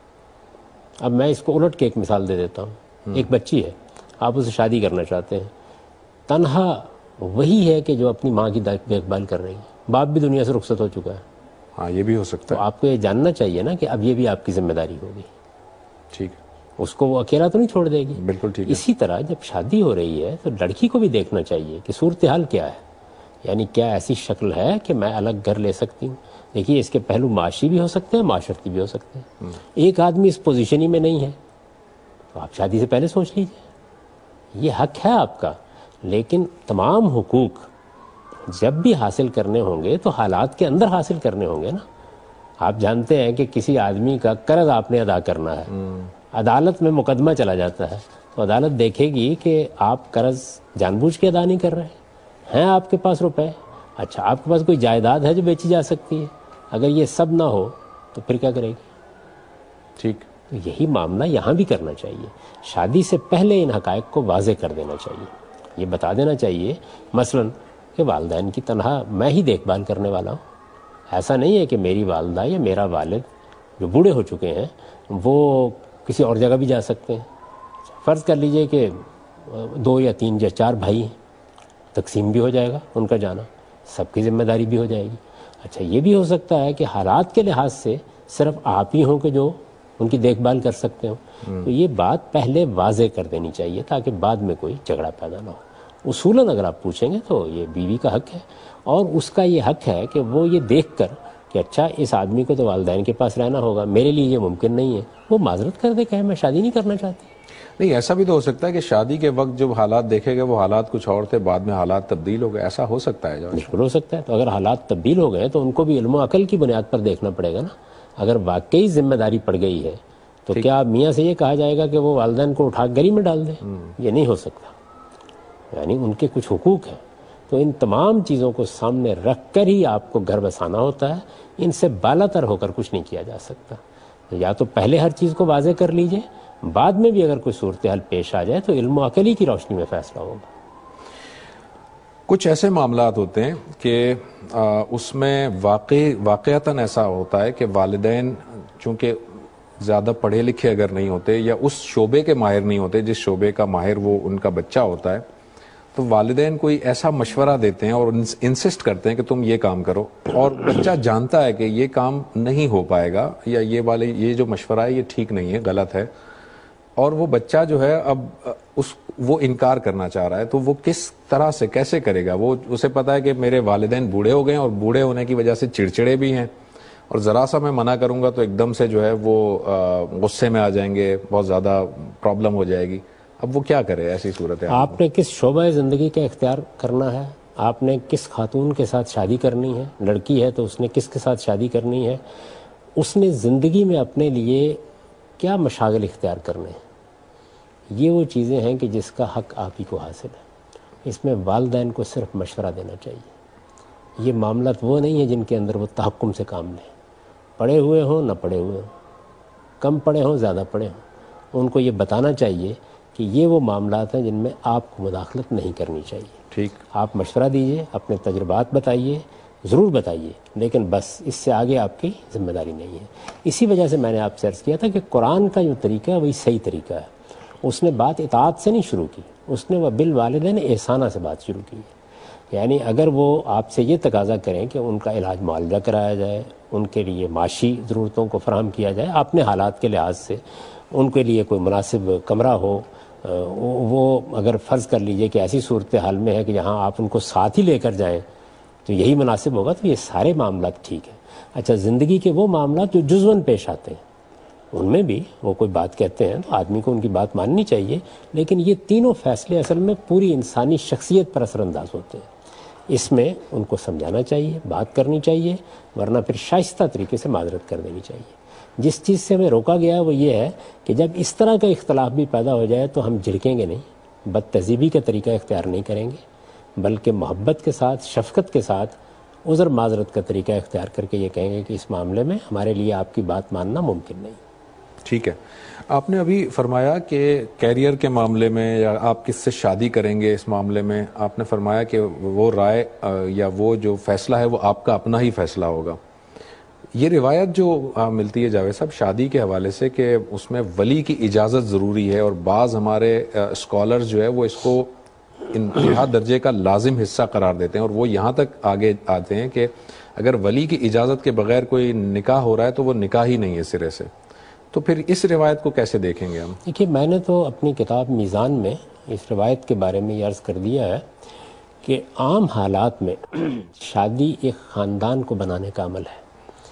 [SPEAKER 2] اب میں اس کو الٹ کے ایک مثال دے دیتا ہوں. ایک بچی ہے, آپ اسے شادی کرنا چاہتے ہیں, تنہا وہی ہے کہ جو اپنی ماں کی دیکھ بھال کر رہی ہے, باپ بھی دنیا سے رخصت ہو چکا ہے.
[SPEAKER 1] ہاں, یہ بھی ہو سکتا ہے.
[SPEAKER 2] تو آپ کو یہ جاننا چاہیے نا کہ اب یہ بھی آپ کی ذمہ داری ہوگی.
[SPEAKER 1] ٹھیک ہے,
[SPEAKER 2] اس کو وہ اکیلا تو نہیں چھوڑ دے گی.
[SPEAKER 1] بالکل ٹھیک ہے.
[SPEAKER 2] اسی طرح جب شادی ہو رہی ہے تو لڑکی کو بھی دیکھنا چاہیے کہ صورتحال کیا ہے, یعنی کیا ایسی شکل ہے کہ میں الگ گھر لے سکتی ہوں. دیکھیے, اس کے پہلو معاشی بھی ہو سکتے ہیں, معاشرتی بھی ہو سکتے ہیں. ایک آدمی اس پوزیشن ہی میں نہیں ہے تو آپ شادی سے پہلے سوچ لیجیے, یہ حق ہے آپ کا. لیکن تمام حقوق جب بھی حاصل کرنے ہوں گے تو حالات کے اندر حاصل کرنے ہوں گے نا. آپ جانتے ہیں کہ کسی آدمی کا قرض آپ نے ادا کرنا ہے, عدالت میں مقدمہ چلا جاتا ہے تو عدالت دیکھے گی کہ آپ قرض جان بوجھ کے ادا نہیں کر رہے ہیں. آپ کے پاس روپے, اچھا آپ کے پاس کوئی جائیداد ہے جو بیچی جا سکتی ہے, اگر یہ سب نہ ہو تو پھر کیا کرے گی؟
[SPEAKER 1] ٹھیک.
[SPEAKER 2] تو یہی معاملہ یہاں بھی کرنا چاہیے. شادی سے پہلے ان حقائق کو واضح کر دینا چاہیے. یہ بتا دینا چاہیے مثلاً کہ والدین کی تنہا میں ہی دیکھ بھال کرنے والا ہوں. ایسا نہیں ہے کہ میری والدہ یا میرا والد جو بوڑھے ہو چکے ہیں وہ کسی اور جگہ بھی جا سکتے ہیں. فرض کر لیجئے کہ دو یا تین یا چار بھائی ہیں, تقسیم بھی ہو جائے گا ان کا جانا, سب کی ذمہ داری بھی ہو جائے گی. اچھا, یہ بھی ہو سکتا ہے کہ حالات کے لحاظ سے صرف آپ ہی ہوں کہ جو ان کی دیکھ بھال کر سکتے ہوں. تو یہ بات پہلے واضح کر دینی چاہیے تاکہ بعد میں کوئی جھگڑا پیدا نہ ہو. اصولاً اگر آپ پوچھیں گے تو یہ بیوی کا حق ہے, اور اس کا یہ حق ہے کہ وہ یہ دیکھ کر کہ اچھا اس آدمی کو تو والدین کے پاس رہنا ہوگا, میرے لیے یہ ممکن نہیں ہے, وہ معذرت کر دے, کہے میں شادی نہیں کرنا چاہتی.
[SPEAKER 1] نہیں, ایسا بھی تو ہو سکتا ہے کہ شادی کے وقت جب حالات دیکھے گئے وہ حالات کچھ اور تھے, بعد میں حالات تبدیل ہو گئے, ایسا ہو سکتا ہے؟
[SPEAKER 2] بالکل ہو سکتا ہے. تو اگر حالات تبدیل ہو گئے تو ان کو بھی علم و عقل کی بنیاد پر دیکھنا پڑے گا نا. اگر واقعی ذمہ داری پڑ گئی ہے تو کیا میاں سے یہ کہا جائے گا کہ وہ والدین کو اٹھا گری میں ڈال دیں؟ یہ نہیں ہو سکتا. یعنی ان کے کچھ حقوق ہیں, تو ان تمام چیزوں کو سامنے رکھ کر ہی آپ کو گھر بسانا ہوتا ہے. ان سے بالا تر ہو کر کچھ نہیں کیا جا سکتا. یا تو پہلے ہر چیز کو واضح کر لیجئے, بعد میں بھی اگر کوئی صورتحال پیش آ جائے تو علم و عقل کی روشنی میں فیصلہ ہوگا.
[SPEAKER 1] کچھ ایسے معاملات ہوتے ہیں کہ اس میں واقع واقعتاً ایسا ہوتا ہے کہ والدین چونکہ زیادہ پڑھے لکھے اگر نہیں ہوتے یا اس شعبے کے ماہر نہیں ہوتے جس شعبے کا ماہر وہ ان کا بچہ ہوتا ہے, تو والدین کوئی ایسا مشورہ دیتے ہیں اور انسسٹ کرتے ہیں کہ تم یہ کام کرو، اور بچہ جانتا ہے کہ یہ کام نہیں ہو پائے گا یا یہ والے یہ جو مشورہ ہے یہ ٹھیک نہیں ہے، غلط ہے، اور وہ بچہ جو ہے اب اس وہ انکار کرنا چاہ رہا ہے، تو وہ کس طرح سے کیسے کرے گا؟ وہ اسے پتا ہے کہ میرے والدین بوڑھے ہو گئے ہیں اور بوڑھے ہونے کی وجہ سے چڑچڑے بھی ہیں، اور ذرا سا میں منع کروں گا تو ایک دم سے جو ہے وہ غصے میں آ جائیں گے، بہت زیادہ پرابلم ہو جائے گی. اب وہ کیا کرے ایسی صورت ہے؟
[SPEAKER 2] آپ نے کس شعبہ زندگی کا اختیار کرنا ہے، آپ نے کس خاتون کے ساتھ شادی کرنی ہے، لڑکی ہے تو اس نے کس کے ساتھ شادی کرنی ہے، اس نے زندگی میں اپنے لیے کیا مشاغل اختیار کرنے ہیں، یہ وہ چیزیں ہیں کہ جس کا حق آپ ہی کو حاصل ہے. اس میں والدین کو صرف مشورہ دینا چاہیے. یہ معاملات وہ نہیں ہیں جن کے اندر وہ تحکم سے کام لیں، پڑھے ہوئے ہوں نہ پڑھے ہوئے ہوں، کم پڑھے ہوں زیادہ پڑھے ہوں، ان کو یہ بتانا چاہیے کہ یہ وہ معاملات ہیں جن میں آپ کو مداخلت نہیں کرنی چاہیے.
[SPEAKER 1] ٹھیک،
[SPEAKER 2] آپ مشورہ دیجئے، اپنے تجربات بتائیے، ضرور بتائیے، لیکن بس اس سے آگے آپ کی ذمہ داری نہیں ہے. اسی وجہ سے میں نے آپ سے عرض کیا تھا کہ قرآن کا جو طریقہ ہے وہی صحیح طریقہ ہے. اس نے بات اطاعت سے نہیں شروع کی، اس نے وہ بالوالدین احسانہ سے بات شروع کی. یعنی اگر وہ آپ سے یہ تقاضا کریں کہ ان کا علاج معالجہ کرایا جائے، ان کے لیے معاشی ضرورتوں کو فراہم کیا جائے اپنے حالات کے لحاظ سے، ان کے لیے کوئی مناسب کمرہ ہو، وہ اگر فرض کر لیجئے کہ ایسی صورتحال میں ہے کہ جہاں آپ ان کو ساتھ ہی لے کر جائیں تو یہی مناسب ہوگا، تو یہ سارے معاملات ٹھیک ہیں. اچھا، زندگی کے وہ معاملات جو جزواً پیش آتے ہیں ان میں بھی وہ کوئی بات کہتے ہیں تو آدمی کو ان کی بات ماننی چاہیے، لیکن یہ تینوں فیصلے اصل میں پوری انسانی شخصیت پر اثر انداز ہوتے ہیں. اس میں ان کو سمجھانا چاہیے، بات کرنی چاہیے، ورنہ پھر شائستہ طریقے سے معذرت کر دینی چاہیے. جس چیز سے ہمیں روکا گیا ہے وہ یہ ہے کہ جب اس طرح کا اختلاف بھی پیدا ہو جائے تو ہم جھڑکیں گے نہیں، بد تہذیبی کا طریقہ اختیار نہیں کریں گے، بلکہ محبت کے ساتھ، شفقت کے ساتھ عذر معذرت کا طریقہ اختیار کر کے یہ کہیں گے کہ اس معاملے میں ہمارے لیے آپ کی بات ماننا ممکن نہیں.
[SPEAKER 1] ٹھیک ہے. آپ نے ابھی فرمایا کہ کیریئر کے معاملے میں یا آپ کس سے شادی کریں گے اس معاملے میں آپ نے فرمایا کہ وہ رائے یا وہ جو فیصلہ ہے وہ آپ کا اپنا ہی فیصلہ ہوگا. یہ روایت جو ملتی ہے جاوید صاحب شادی کے حوالے سے کہ اس میں ولی کی اجازت ضروری ہے، اور بعض ہمارے اسکالرز جو ہے وہ اس کو انتہا درجے کا لازم حصہ قرار دیتے ہیں، اور وہ یہاں تک آگے آتے ہیں کہ اگر ولی کی اجازت کے بغیر کوئی نکاح ہو رہا ہے تو وہ نکاح ہی نہیں ہے سرے سے. تو پھر اس روایت کو کیسے دیکھیں گے ہم؟
[SPEAKER 2] دیکھیے، میں نے تو اپنی کتاب میزان میں اس روایت کے بارے میں یہ عرض کر دیا ہے کہ عام حالات میں شادی ایک خاندان کو بنانے کا عمل ہے،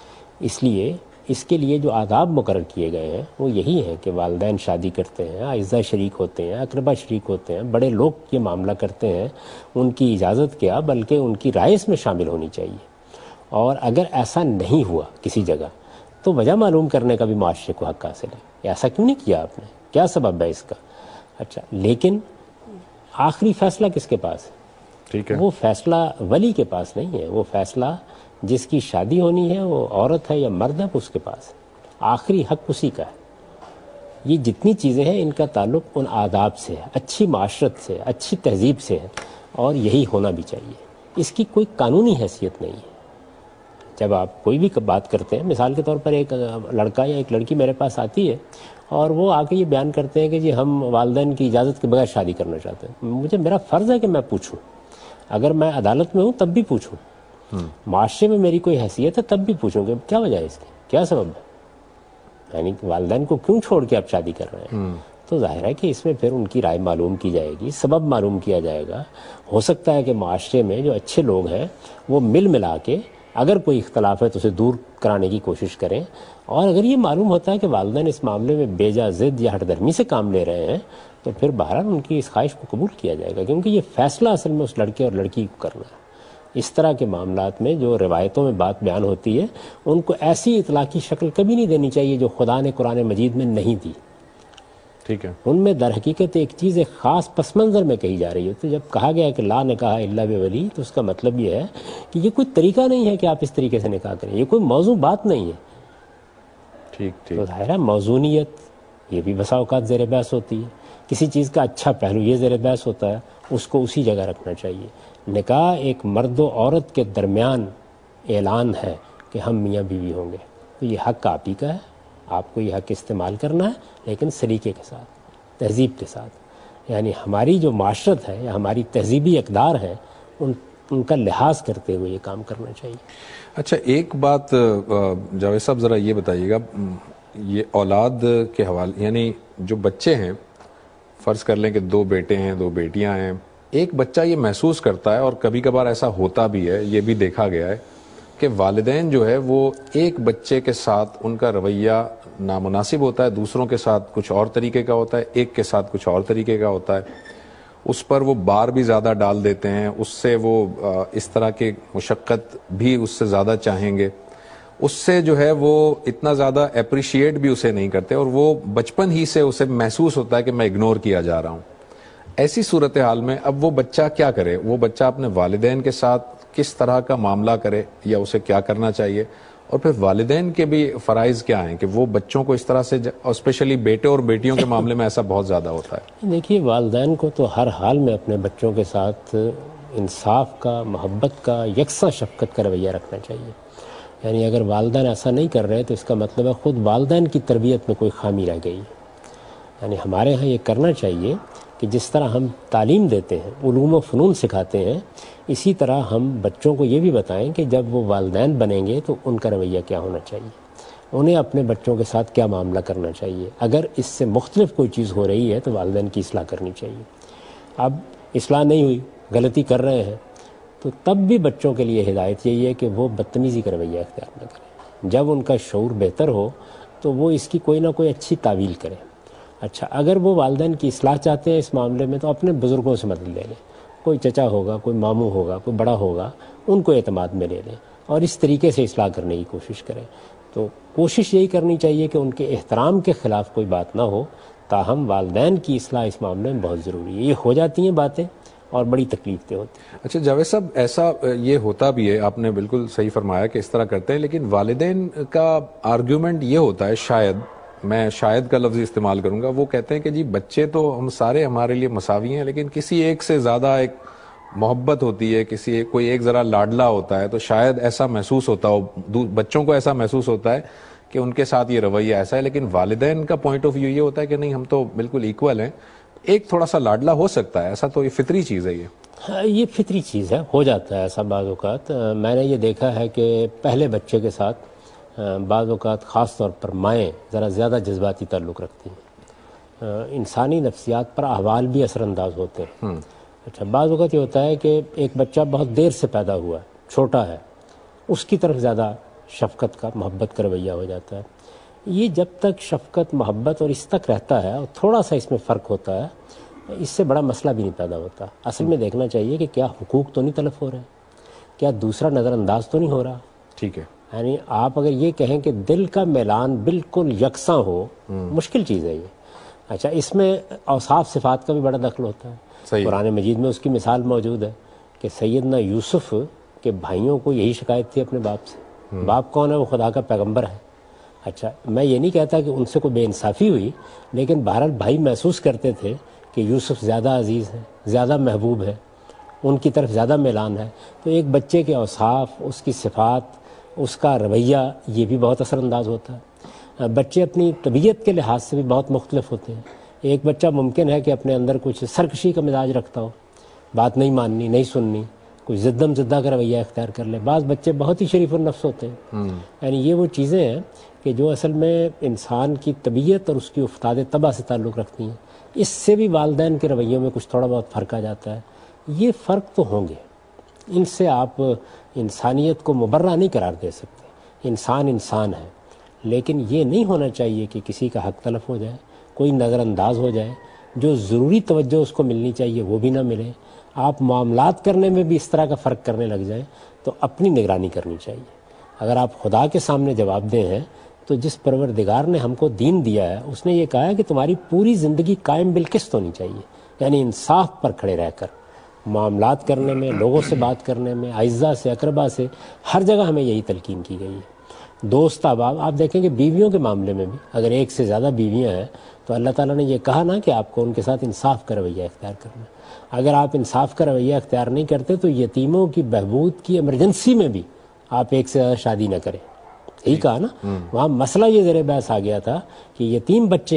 [SPEAKER 2] اس لیے اس کے لیے جو آداب مقرر کیے گئے ہیں وہ یہی ہیں کہ والدین شادی کرتے ہیں، اعزاء شریک ہوتے ہیں، اقربا شریک ہوتے ہیں، بڑے لوگ یہ معاملہ کرتے ہیں، ان کی اجازت کیا بلکہ ان کی رائے اس میں شامل ہونی چاہیے. اور اگر ایسا نہیں ہوا کسی جگہ تو وجہ معلوم کرنے کا بھی معاشرے کو حق حاصل ہے، ایسا کیوں نہیں کیا آپ نے، کیا سبب ہے اس کا. اچھا، لیکن آخری فیصلہ کس کے پاس ہے؟
[SPEAKER 1] ٹھیک ہے،
[SPEAKER 2] وہ فیصلہ ولی کے پاس نہیں ہے، وہ فیصلہ جس کی شادی ہونی ہے، وہ عورت ہے یا مرد ہے، اس کے پاس آخری حق اسی کا ہے. یہ جتنی چیزیں ہیں ان کا تعلق ان آداب سے ہے، اچھی معاشرت سے، اچھی تہذیب سے ہے، اور یہی ہونا بھی چاہیے. اس کی کوئی قانونی حیثیت نہیں ہے. جب آپ کوئی بھی بات کرتے ہیں، مثال کے طور پر ایک لڑکا یا ایک لڑکی میرے پاس آتی ہے اور وہ آ کے یہ بیان کرتے ہیں کہ جی ہم والدین کی اجازت کے بغیر شادی کرنا چاہتے ہیں، مجھے میرا فرض ہے کہ میں پوچھوں، اگر میں عدالت میں ہوں تب بھی پوچھوں، معاشرے میں میری کوئی حیثیت ہے تب بھی پوچھوں کہ کیا وجہ ہے اس کی، کیا سبب ہے، یعنی والدین کو کیوں چھوڑ کے آپ شادی کر رہے ہیں. تو ظاہر ہے کہ اس میں پھر ان کی رائے معلوم کی جائے گی، سبب معلوم کیا جائے گا. ہو سکتا ہے کہ معاشرے میں جو اچھے لوگ ہیں وہ مل ملا کے اگر کوئی اختلاف ہے تو اسے دور کرانے کی کوشش کریں، اور اگر یہ معلوم ہوتا ہے کہ والدین اس معاملے میں بے جا ضد یا ہٹ درمی سے کام لے رہے ہیں تو پھر بہرحال ان کی اس خواہش کو قبول کیا جائے گا، کیونکہ یہ فیصلہ اصل میں اس لڑکے اور لڑکی کو کرنا ہے. اس طرح کے معاملات میں جو روایتوں میں بات بیان ہوتی ہے ان کو ایسی اطلاقی شکل کبھی نہیں دینی چاہیے جو خدا نے قرآن مجید میں نہیں دی.
[SPEAKER 1] ٹھیک ہے،
[SPEAKER 2] ان میں در حقیقت ایک چیز ایک خاص پس منظر میں کہی جا رہی ہے. تو جب کہا گیا کہ لا نکاح الا بولی تو اس کا مطلب یہ ہے کہ یہ کوئی طریقہ نہیں ہے کہ آپ اس طریقے سے نکاح کریں، یہ کوئی موضوع بات نہیں ہے.
[SPEAKER 1] ٹھیک ٹھیک
[SPEAKER 2] تو ظاہر ہے موضوعیت یہ بھی بسا اوقات زیر بحث ہوتی ہے، کسی چیز کا اچھا پہلو یہ زیر بحث ہوتا ہے، اس کو اسی جگہ رکھنا چاہیے. نکاح ایک مرد و عورت کے درمیان اعلان ہے کہ ہم میاں بیوی ہوں گے، تو یہ حق آپ ہی کا ہے، آپ کو یہ حق استعمال کرنا ہے، لیکن سلیقے کے ساتھ، تہذیب کے ساتھ. یعنی ہماری جو معاشرت ہے یا ہماری تہذیبی اقدار ہیں ان ان کا لحاظ کرتے ہوئے یہ کام کرنا چاہیے.
[SPEAKER 1] اچھا ایک بات جاوید صاحب ذرا یہ بتائیے گا، یہ اولاد کے حوالے یعنی جو بچے ہیں، فرض کر لیں کہ دو بیٹے ہیں دو بیٹیاں ہیں، ایک بچہ یہ محسوس کرتا ہے اور کبھی کبھار ایسا ہوتا بھی ہے، یہ بھی دیکھا گیا ہے کہ والدین جو ہے وہ ایک بچے کے ساتھ ان کا رویہ نامناسب ہوتا ہے، دوسروں کے ساتھ کچھ اور طریقے کا ہوتا ہے، ایک کے ساتھ کچھ اور طریقے کا ہوتا ہے، اس پر وہ بار بھی زیادہ ڈال دیتے ہیں، اس سے وہ اس طرح کی مشقت بھی اس سے زیادہ چاہیں گے، اس سے جو ہے وہ اتنا زیادہ اپریشیٹ بھی اسے نہیں کرتے، اور وہ بچپن ہی سے اسے محسوس ہوتا ہے کہ میں اگنور کیا جا رہا ہوں. ایسی صورتحال میں اب وہ بچہ کیا کرے؟ وہ بچہ اپنے والدین کے ساتھ کس طرح کا معاملہ کرے یا اسے کیا کرنا چاہیے؟ اور پھر والدین کے بھی فرائض کیا ہیں کہ وہ بچوں کو اس طرح سے، اسپیشلی بیٹے اور بیٹیوں کے معاملے میں ایسا بہت زیادہ ہوتا ہے.
[SPEAKER 2] دیکھیے والدین کو تو ہر حال میں اپنے بچوں کے ساتھ انصاف کا، محبت کا، یکساں شفقت کا رویہ رکھنا چاہیے. یعنی اگر والدین ایسا نہیں کر رہے تو اس کا مطلب ہے خود والدین کی تربیت میں کوئی خامی رہ گئی. یعنی ہمارے ہاں یہ کرنا چاہیے کہ جس طرح ہم تعلیم دیتے ہیں، علوم و فنون سکھاتے ہیں، اسی طرح ہم بچوں کو یہ بھی بتائیں کہ جب وہ والدین بنیں گے تو ان کا رویہ کیا ہونا چاہیے، انہیں اپنے بچوں کے ساتھ کیا معاملہ کرنا چاہیے. اگر اس سے مختلف کوئی چیز ہو رہی ہے تو والدین کی اصلاح کرنی چاہیے. اب اصلاح نہیں ہوئی، غلطی کر رہے ہیں، تو تب بھی بچوں کے لیے ہدایت یہی ہے کہ وہ بدتمیزی کا رویہ اختیار نہ کریں. جب ان کا شعور بہتر ہو تو وہ اس کی کوئی نہ کوئی اچھی تعویل کریں. اچھا اگر وہ والدین کی اصلاح چاہتے ہیں اس معاملے میں تو اپنے بزرگوں سے مدد لے لیں. کوئی چچا ہوگا، کوئی ماموں ہوگا، کوئی بڑا ہوگا، ان کو اعتماد میں لے لیں اور اس طریقے سے اصلاح کرنے کی کوشش کریں. تو کوشش یہی کرنی چاہیے کہ ان کے احترام کے خلاف کوئی بات نہ ہو، تاہم والدین کی اصلاح اس معاملے میں بہت ضروری ہے. یہ ہو جاتی ہیں باتیں اور بڑی تکلیف دہ ہوتی ہیں.
[SPEAKER 1] اچھا جاوید صاحب ایسا یہ ہوتا بھی ہے، آپ نے بالکل صحیح فرمایا کہ اس طرح کرتے ہیں، لیکن والدین کا آرگیومنٹ یہ ہوتا ہے، شاید میں شاید کا لفظ استعمال کروں گا، وہ کہتے ہیں کہ جی بچے تو ہم سارے ہمارے لیے مساوی ہیں، لیکن کسی ایک سے زیادہ ایک محبت ہوتی ہے، کسی ایک کوئی ایک ذرا لاڈلا ہوتا ہے، تو شاید ایسا محسوس ہوتا ہو، بچوں کو ایسا محسوس ہوتا ہے کہ ان کے ساتھ یہ رویہ ایسا ہے. لیکن والدین کا پوائنٹ آف ویو یہ ہوتا ہے کہ نہیں، ہم تو بالکل ایکول ہیں، ایک تھوڑا سا لاڈلا ہو سکتا ہے، ایسا تو یہ فطری چیز ہے. یہ
[SPEAKER 2] یہ فطری چیز ہے، ہو جاتا ہے ایسا بعض اوقات. میں نے یہ دیکھا ہے کہ پہلے بچے کے ساتھ بعض اوقات خاص طور پر مائیں ذرا زیادہ جذباتی تعلق رکھتی ہیں، انسانی نفسیات پر احوال بھی اثر انداز ہوتے ہیں. اچھا بعض اوقات یہ ہوتا ہے کہ ایک بچہ بہت دیر سے پیدا ہوا ہے، چھوٹا ہے، اس کی طرف زیادہ شفقت کا، محبت کا رویہ ہو جاتا ہے. یہ جب تک شفقت، محبت اور اس تک رہتا ہے اور تھوڑا سا اس میں فرق ہوتا ہے، اس سے بڑا مسئلہ بھی نہیں پیدا ہوتا. اصل میں دیکھنا چاہیے کہ کیا حقوق تو نہیں تلف ہو رہے، کیا دوسرا نظر انداز تو نہیں ہو رہا.
[SPEAKER 1] ٹھیک ہے،
[SPEAKER 2] یعنی آپ اگر یہ کہیں کہ دل کا میلان بالکل یکساں ہو، مشکل چیز ہے یہ. اچھا اس میں اوصاف صفات کا بھی بڑا دخل ہوتا ہے. قرآن مجید میں اس کی مثال موجود ہے کہ سیدنا یوسف کے بھائیوں کو یہی شکایت تھی اپنے باپ سے. باپ کون ہے؟ وہ خدا کا پیغمبر ہے. اچھا میں یہ نہیں کہتا کہ ان سے کوئی بے انصافی ہوئی، لیکن بہرحال بھائی محسوس کرتے تھے کہ یوسف زیادہ عزیز ہے، زیادہ محبوب ہے، ان کی طرف زیادہ میلان ہے. تو ایک بچے کے اوصاف، اس کی صفات، اس کا رویہ، یہ بھی بہت اثر انداز ہوتا ہے. بچے اپنی طبیعت کے لحاظ سے بھی بہت مختلف ہوتے ہیں. ایک بچہ ممکن ہے کہ اپنے اندر کچھ سرکشی کا مزاج رکھتا ہو، بات نہیں ماننی، نہیں سننی، کوئی زدم زدہ کا رویہ اختیار کر لے. بعض بچے بہت ہی شریف النفس ہوتے ہیں. یعنی یہ وہ چیزیں ہیں کہ جو اصل میں انسان کی طبیعت اور اس کی افتاد طبع سے تعلق رکھتی ہیں. اس سے بھی والدین کے رویوں میں کچھ تھوڑا بہت فرق آ جاتا ہے. یہ فرق تو ہوں گے، ان سے آپ انسانیت کو مبرہ نہیں قرار دے سکتے. انسان انسان ہے، لیکن یہ نہیں ہونا چاہیے کہ کسی کا حق تلف ہو جائے، کوئی نظر انداز ہو جائے، جو ضروری توجہ اس کو ملنی چاہیے وہ بھی نہ ملے. آپ معاملات کرنے میں بھی اس طرح کا فرق کرنے لگ جائیں تو اپنی نگرانی کرنی چاہیے. اگر آپ خدا کے سامنے جواب دیں ہیں تو جس پروردگار نے ہم کو دین دیا ہے اس نے یہ کہا ہے کہ تمہاری پوری زندگی قائم بالقسط ہونی چاہیے. یعنی انصاف پر کھڑے رہ کر معاملات کرنے میں، لوگوں سے بات کرنے میں، اعزاء سے، اقربا سے، ہر جگہ ہمیں یہی تلقین کی گئی ہے. دوست احباب، آپ دیکھیں کہ بیویوں کے معاملے میں بھی اگر ایک سے زیادہ بیویاں ہیں تو اللہ تعالیٰ نے یہ کہا نا کہ آپ کو ان کے ساتھ انصاف کا رویہ اختیار کرنا. اگر آپ انصاف کا رویہ اختیار نہیں کرتے تو یتیموں کی بہبود کی ایمرجنسی میں بھی آپ ایک سے زیادہ شادی نہ کریں. یہی کہا نا. وہاں مسئلہ یہ زیر بحث آ گیا تھا کہ یتیم بچے ہیں،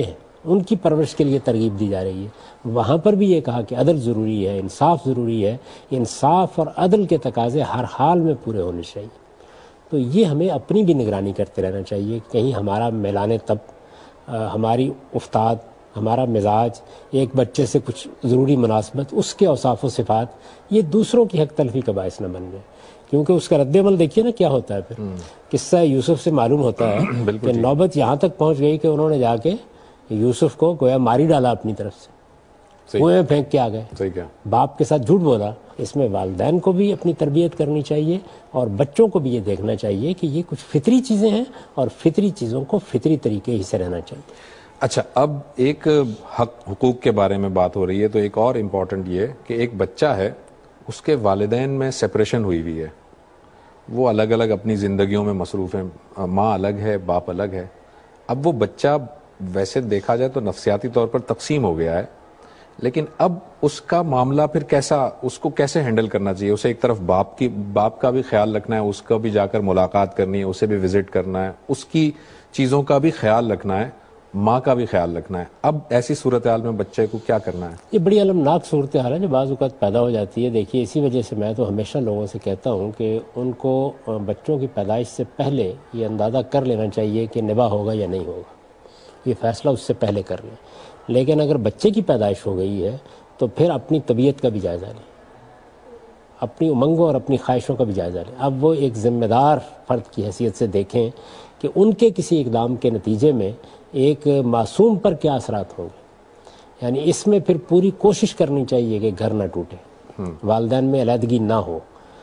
[SPEAKER 2] ان کی پرورش کے لیے ترغیب دی جا رہی ہے. وہاں پر بھی یہ کہا کہ عدل ضروری ہے, انصاف ضروری ہے, انصاف اور عدل کے تقاضے ہر حال میں پورے ہونے چاہیے. تو یہ ہمیں اپنی بھی نگرانی کرتے رہنا چاہیے, کہیں ہمارا میلان تب, ہماری افتاد, ہمارا مزاج, ایک بچے سے کچھ ضروری مناسبت, اس کے اوصاف و صفات یہ دوسروں کی حق تلفی کا باعث نہ بن جائے. کیونکہ اس کا رد عمل دیکھیے نا کیا ہوتا ہے. پھر قصہ یوسف سے معلوم ہوتا ہے کہ نوبت یہاں تک پہنچ گئی کہ انہوں نے جا کے یوسف کو گویا ماری ڈالا اپنی طرف سے, کنویں میں پھینک کے آ گئے, باپ کے ساتھ جھوٹ بولا. اس میں والدین کو بھی اپنی تربیت کرنی چاہیے اور بچوں کو بھی یہ دیکھنا چاہیے کہ یہ کچھ فطری چیزیں ہیں اور فطری چیزوں کو فطری طریقے ہی سے رہنا چاہیے.
[SPEAKER 1] اچھا, اب ایک حق حقوق کے بارے میں بات ہو رہی ہے, تو ایک اور امپورٹنٹ یہ کہ ایک بچہ ہے, اس کے والدین میں سپریشن ہوئی ہوئی ہے, وہ الگ الگ اپنی زندگیوں میں مصروف ہیں, ماں الگ ہے, باپ الگ ہے. اب وہ بچہ ویسے دیکھا جائے تو نفسیاتی طور پر تقسیم ہو گیا ہے, لیکن اب اس کا معاملہ پھر کیسا, اس کو کیسے ہینڈل کرنا چاہیے؟ اسے ایک طرف باپ کی باپ کا بھی خیال رکھنا ہے, اس کو بھی جا کر ملاقات کرنی ہے, اسے بھی وزٹ کرنا ہے, اس کی چیزوں کا بھی خیال رکھنا ہے, ماں کا بھی خیال رکھنا ہے. اب ایسی صورتحال میں بچے کو کیا کرنا ہے؟
[SPEAKER 2] یہ بڑی المناک صورتحال ہے جو بعض اوقات پیدا ہو جاتی ہے. دیکھیے, اسی وجہ سے میں تو ہمیشہ لوگوں سے کہتا ہوں کہ ان کو بچوں کی پیدائش سے پہلے یہ اندازہ کر لینا چاہیے کہ نباہ ہوگا یا نہیں ہوگا, یہ فیصلہ اس سے پہلے کر لیں. لیکن اگر بچے کی پیدائش ہو گئی ہے تو پھر اپنی طبیعت کا بھی جائزہ لیں, اپنی امنگوں اور اپنی خواہشوں کا بھی جائزہ لیں. اب وہ ایک ذمہ دار فرد کی حیثیت سے دیکھیں کہ ان کے کسی اقدام کے نتیجے میں ایک معصوم پر کیا اثرات ہوں گے. یعنی اس میں پھر پوری کوشش کرنی چاہیے کہ گھر نہ ٹوٹے, والدین میں علیحدگی نہ ہو.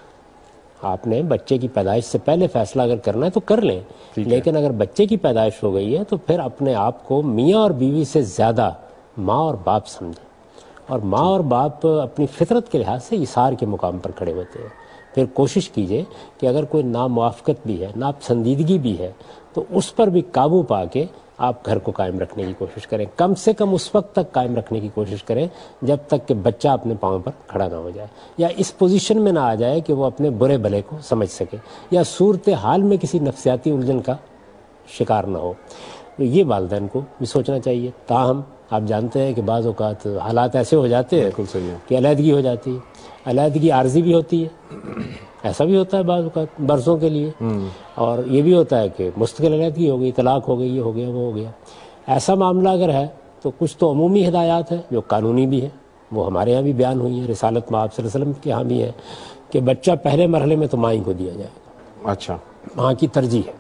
[SPEAKER 2] آپ نے بچے کی پیدائش سے پہلے فیصلہ اگر کرنا ہے تو کر لیں, لیکن اگر بچے کی پیدائش ہو گئی ہے تو پھر اپنے آپ کو میاں اور بیوی سے زیادہ ماں اور باپ سمجھیں. اور ماں اور باپ اپنی فطرت کے لحاظ سے ایثار کے مقام پر کھڑے ہوتے ہیں. پھر کوشش کیجئے کہ اگر کوئی ناموافقت بھی ہے, ناپسندیدگی بھی ہے, تو اس پر بھی قابو پا کے آپ گھر کو قائم رکھنے کی کوشش کریں. کم سے کم اس وقت تک قائم رکھنے کی کوشش کریں جب تک کہ بچہ اپنے پاؤں پر کھڑا نہ ہو جائے, یا اس پوزیشن میں نہ آ جائے کہ وہ اپنے برے بھلے کو سمجھ سکے, یا صورتحال میں کسی نفسیاتی الجھن کا شکار نہ ہو. تو یہ والدین کو بھی سوچنا چاہیے. تاہم آپ جانتے ہیں کہ بعض اوقات حالات ایسے ہو جاتے ہیں کہ علیحدگی ہو جاتی ہے. علیحدگی عارضی بھی ہوتی ہے, ایسا بھی ہوتا ہے بعض اوقات برسوں کے لیے, اور یہ بھی ہوتا ہے کہ مستقل علیحدگی ہو گئی, طلاق ہو گئی, یہ ہو گیا, وہ ہو گیا. ایسا معاملہ اگر ہے تو کچھ تو عمومی ہدایات ہیں جو قانونی بھی ہیں, وہ ہمارے یہاں بھی بیان ہوئی ہیں, رسالت میں آپ صلی اللہ علیہ وسلم کے یہاں بھی ہے کہ بچہ پہلے مرحلے میں تو ماں ہی کو دیا جائے گا.
[SPEAKER 1] اچھا,
[SPEAKER 2] ماں کی ترجیح ہے.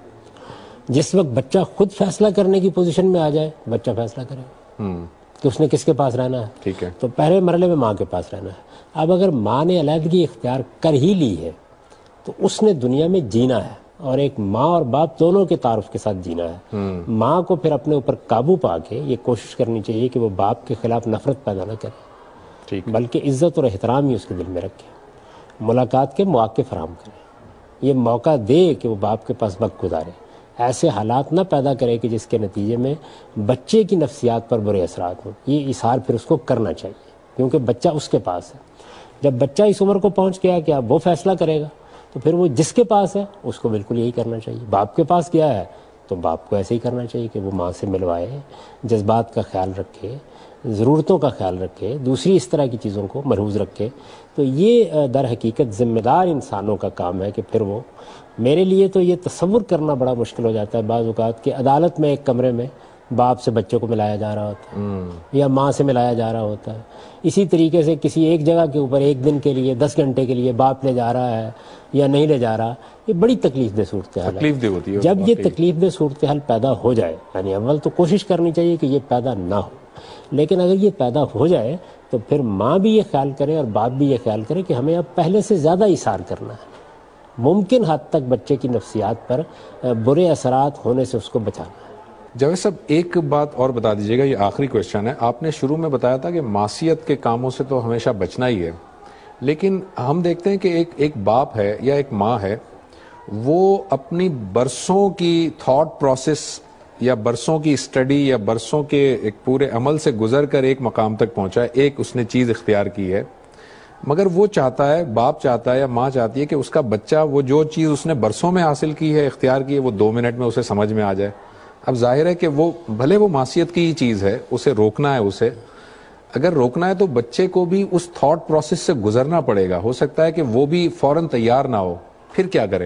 [SPEAKER 2] جس وقت بچہ خود فیصلہ کرنے کی پوزیشن میں آ جائے, بچہ فیصلہ کرے کہ اس نے کس کے پاس رہنا ہے.
[SPEAKER 1] ٹھیک ہے,
[SPEAKER 2] تو پہلے مرحلے میں ماں کے پاس رہنا ہے. اب اگر ماں نے علیحدگی اختیار کر ہی لی ہے تو اس نے دنیا میں جینا ہے, اور ایک ماں اور باپ دونوں کے تعارف کے ساتھ جینا ہے. ماں کو پھر اپنے اوپر قابو پا کے یہ کوشش کرنی چاہیے کہ وہ باپ کے خلاف نفرت پیدا نہ کرے, بلکہ عزت اور احترام ہی اس کے دل میں رکھے, ملاقات کے مواقع فراہم کرے, یہ موقع دے کہ وہ باپ کے پاس وقت گزارے. ایسے حالات نہ پیدا کرے کہ جس کے نتیجے میں بچے کی نفسیات پر برے اثرات ہوں. یہ اظہار پھر اس کو کرنا چاہیے کیونکہ بچہ اس کے پاس ہے. جب بچہ اس عمر کو پہنچ گیا کہ اب وہ فیصلہ کرے گا تو پھر وہ جس کے پاس ہے اس کو بالکل یہی کرنا چاہیے. باپ کے پاس گیا ہے تو باپ کو ایسے ہی کرنا چاہیے کہ وہ ماں سے ملوائے, جذبات کا خیال رکھے, ضرورتوں کا خیال رکھے, دوسری اس طرح کی چیزوں کو ملحوظ رکھے. تو یہ در حقیقت ذمہ دار انسانوں کا کام ہے کہ پھر وہ, میرے لیے تو یہ تصور کرنا بڑا مشکل ہو جاتا ہے بعض اوقات کہ عدالت میں ایک کمرے میں باپ سے بچوں کو ملایا جا رہا ہوتا ہے یا ماں سے ملایا جا رہا ہوتا ہے. اسی طریقے سے کسی ایک جگہ کے اوپر ایک دن کے لیے, دس گھنٹے کے لیے باپ لے جا رہا ہے یا نہیں لے جا رہا. یہ بڑی تکلیف دہ صورتحال ہے. جب یہ تکلیف دہ صورتحال پیدا ہو جائے, یعنی اول تو کوشش کرنی چاہیے کہ یہ پیدا نہ ہو, لیکن اگر یہ پیدا ہو جائے تو پھر ماں بھی یہ خیال کرے اور باپ بھی یہ خیال کرے کہ ہمیں اب پہلے سے زیادہ ایثار کرنا ہے, ممکن حد تک بچے کی نفسیات پر برے اثرات ہونے سے اس کو بچانا ہے.
[SPEAKER 1] جاوید صاحب, ایک بات اور بتا دیجیے گا, یہ آخری کوشچن ہے. آپ نے شروع میں بتایا تھا کہ معصیت کے کاموں سے تو ہمیشہ بچنا ہی ہے, لیکن ہم دیکھتے ہیں کہ ایک ایک باپ ہے یا ایک ماں ہے, وہ اپنی برسوں کی تھاٹ پروسیس یا برسوں کی اسٹڈی یا برسوں کے ایک پورے عمل سے گزر کر ایک مقام تک پہنچا ہے, ایک اس نے چیز اختیار کی ہے, مگر وہ چاہتا ہے, باپ چاہتا ہے یا ماں چاہتی ہے کہ اس کا بچہ وہ جو چیز اس نے برسوں میں حاصل کی ہے, اختیار کی ہے, وہ دو منٹ میں اسے سمجھ میں آ جائے. اب ظاہر ہے کہ وہ بھلے وہ معصیت کی ہی چیز ہے, اسے روکنا ہے, اسے اگر روکنا ہے تو بچے کو بھی اس تھاٹ پروسیس سے گزرنا پڑے گا. ہو سکتا ہے کہ وہ بھی فوراً تیار نہ ہو, پھر کیا کریں؟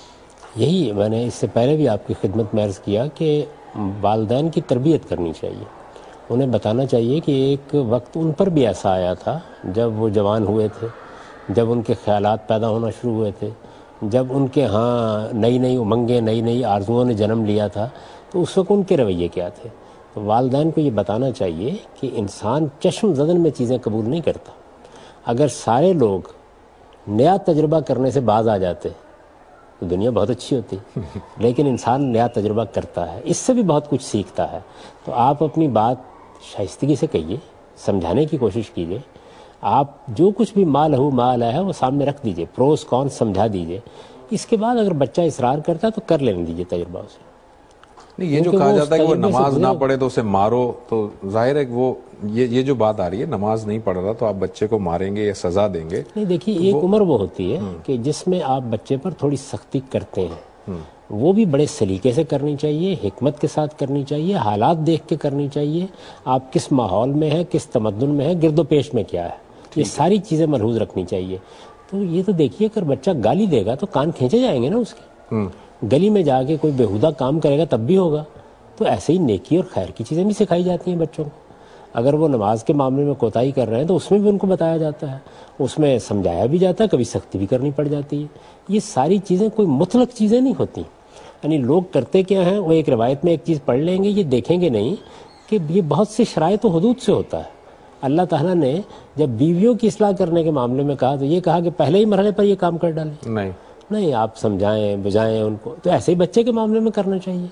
[SPEAKER 2] یہی میں نے اس سے پہلے بھی آپ کی خدمت میں عرض کیا کہ والدین کی تربیت کرنی چاہیے. انہیں بتانا چاہیے کہ ایک وقت ان پر بھی ایسا آیا تھا جب وہ جوان ہوئے تھے, جب ان کے خیالات پیدا ہونا شروع ہوئے تھے, جب ان کے ہاں نئی نئی امنگیں, نئی نئی آرزوؤں نے جنم لیا تھا, تو اس وقت ان کے رویے کیا تھے. تو والدین کو یہ بتانا چاہیے کہ انسان چشم زدن میں چیزیں قبول نہیں کرتا. اگر سارے لوگ نیا تجربہ کرنے سے باز آ جاتے تو دنیا بہت اچھی ہوتی, لیکن انسان نیا تجربہ کرتا ہے, اس سے بھی بہت کچھ سیکھتا ہے. تو آپ اپنی بات شائستگی سے کہیے, سمجھانے کی کوشش کیجیے. آپ جو کچھ بھی مال ہو مال ہے وہ سامنے رکھ دیجئے, پروز کون سمجھا دیجئے. اس کے بعد اگر بچہ اصرار کرتا ہے تو کر لینے دیجئے تجربہ اسے.
[SPEAKER 1] نہیں, یہ جو کہا جاتا ہے کہ وہ نماز نہ پڑھے تو اسے مارو, تو ظاہر ہے کہ وہ یہ یہ جو بات آ رہی ہے نماز نہیں پڑھ رہا تو آپ بچے کو ماریں گے یا سزا دیں گے.
[SPEAKER 2] نہیں دیکھیے, ایک عمر وہ ہوتی ہے کہ جس میں آپ بچے پر تھوڑی سختی کرتے ہیں, وہ بھی بڑے سلیقے سے کرنی چاہیے, حکمت کے ساتھ کرنی چاہیے, حالات دیکھ کے کرنی چاہیے. آپ کس ماحول میں ہیں, کس تمدن میں ہے, گرد و پیش میں کیا ہے, یہ ساری چیزیں ملحوظ رکھنی چاہیے. تو یہ تو دیکھیے اگر بچہ گالی دے گا تو کان کھینچے جائیں گے نا اس کے. گلی میں جا کے کوئی بےہودہ کام کرے گا تب بھی ہوگا. تو ایسے ہی نیکی اور خیر کی چیزیں بھی سکھائی جاتی ہیں بچوں کو. اگر وہ نماز کے معاملے میں کوتاہی کر رہے ہیں تو اس میں بھی ان کو بتایا جاتا ہے, اس میں سمجھایا بھی جاتا ہے, کبھی سختی بھی کرنی پڑ جاتی ہے. یہ ساری چیزیں کوئی مطلق چیزیں نہیں ہوتی. یعنی لوگ کرتے کیا ہیں, وہ ایک روایت میں ایک چیز پڑھ لیں گے, یہ دیکھیں گے نہیں کہ یہ بہت سی شرائط و حدود سے ہوتا ہے. اللہ تعالیٰ نے جب بیویوں کی اصلاح کرنے کے معاملے میں کہا تو یہ کہا کہ پہلے ہی مرحلے پر یہ کام کر ڈالیں. نہیں نہیں, آپ سمجھائیں بجائیں ان کو. تو ایسے ہی بچے کے معاملے میں کرنا چاہیے.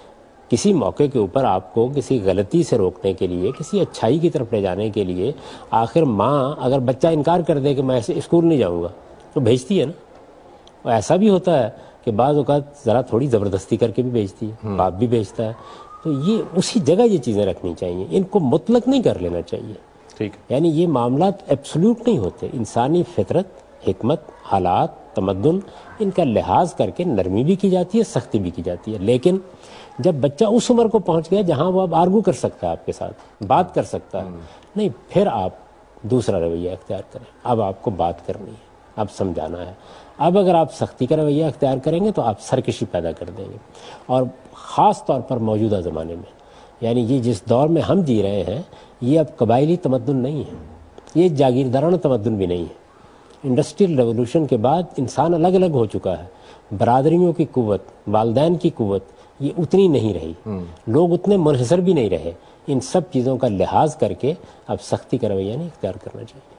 [SPEAKER 2] کسی موقع کے اوپر آپ کو کسی غلطی سے روکنے کے لیے, کسی اچھائی کی طرف لے جانے کے لیے, آخر ماں اگر بچہ انکار کر دے کہ میں ایسے اسکول نہیں جاؤں گا تو بھیجتی ہے نا. اور ایسا بھی ہوتا ہے کہ بعض اوقات ذرا تھوڑی زبردستی کر کے بھی بھیجتی ہے, باپ بھی بھیجتا ہے. تو یہ اسی جگہ یہ چیزیں رکھنی چاہیے, ان کو مطلق نہیں کر لینا چاہیے. ٹھیک, یعنی یہ معاملات ایبسولوٹ نہیں ہوتے. انسانی فطرت, حکمت, حالات, تمدن, ان کا لحاظ کر کے نرمی بھی کی جاتی ہے, سختی بھی کی جاتی ہے. لیکن جب بچہ اس عمر کو پہنچ گیا جہاں وہ اب آرگو کر سکتا ہے, آپ کے ساتھ بات کر سکتا ہے, نہیں, پھر آپ دوسرا رویہ اختیار کریں. اب آپ کو بات کرنی ہے, اب سمجھانا ہے. اب اگر آپ سختی کا رویہ اختیار کریں گے تو آپ سرکشی پیدا کر دیں گے. اور خاص طور پر موجودہ زمانے میں, یعنی یہ جس دور میں ہم جی رہے ہیں, یہ اب قبائلی تمدن نہیں ہے, یہ جاگیردارانہ تمدن بھی نہیں ہے. انڈسٹریل ریولوشن کے بعد انسان الگ الگ ہو چکا ہے. برادریوں کی قوت, والدین کی قوت, یہ اتنی نہیں رہی. لوگ اتنے منحصر بھی نہیں رہے. ان سب چیزوں کا لحاظ کر کے اب سختی کا رویہ نہیں اختیار کرنا چاہیے.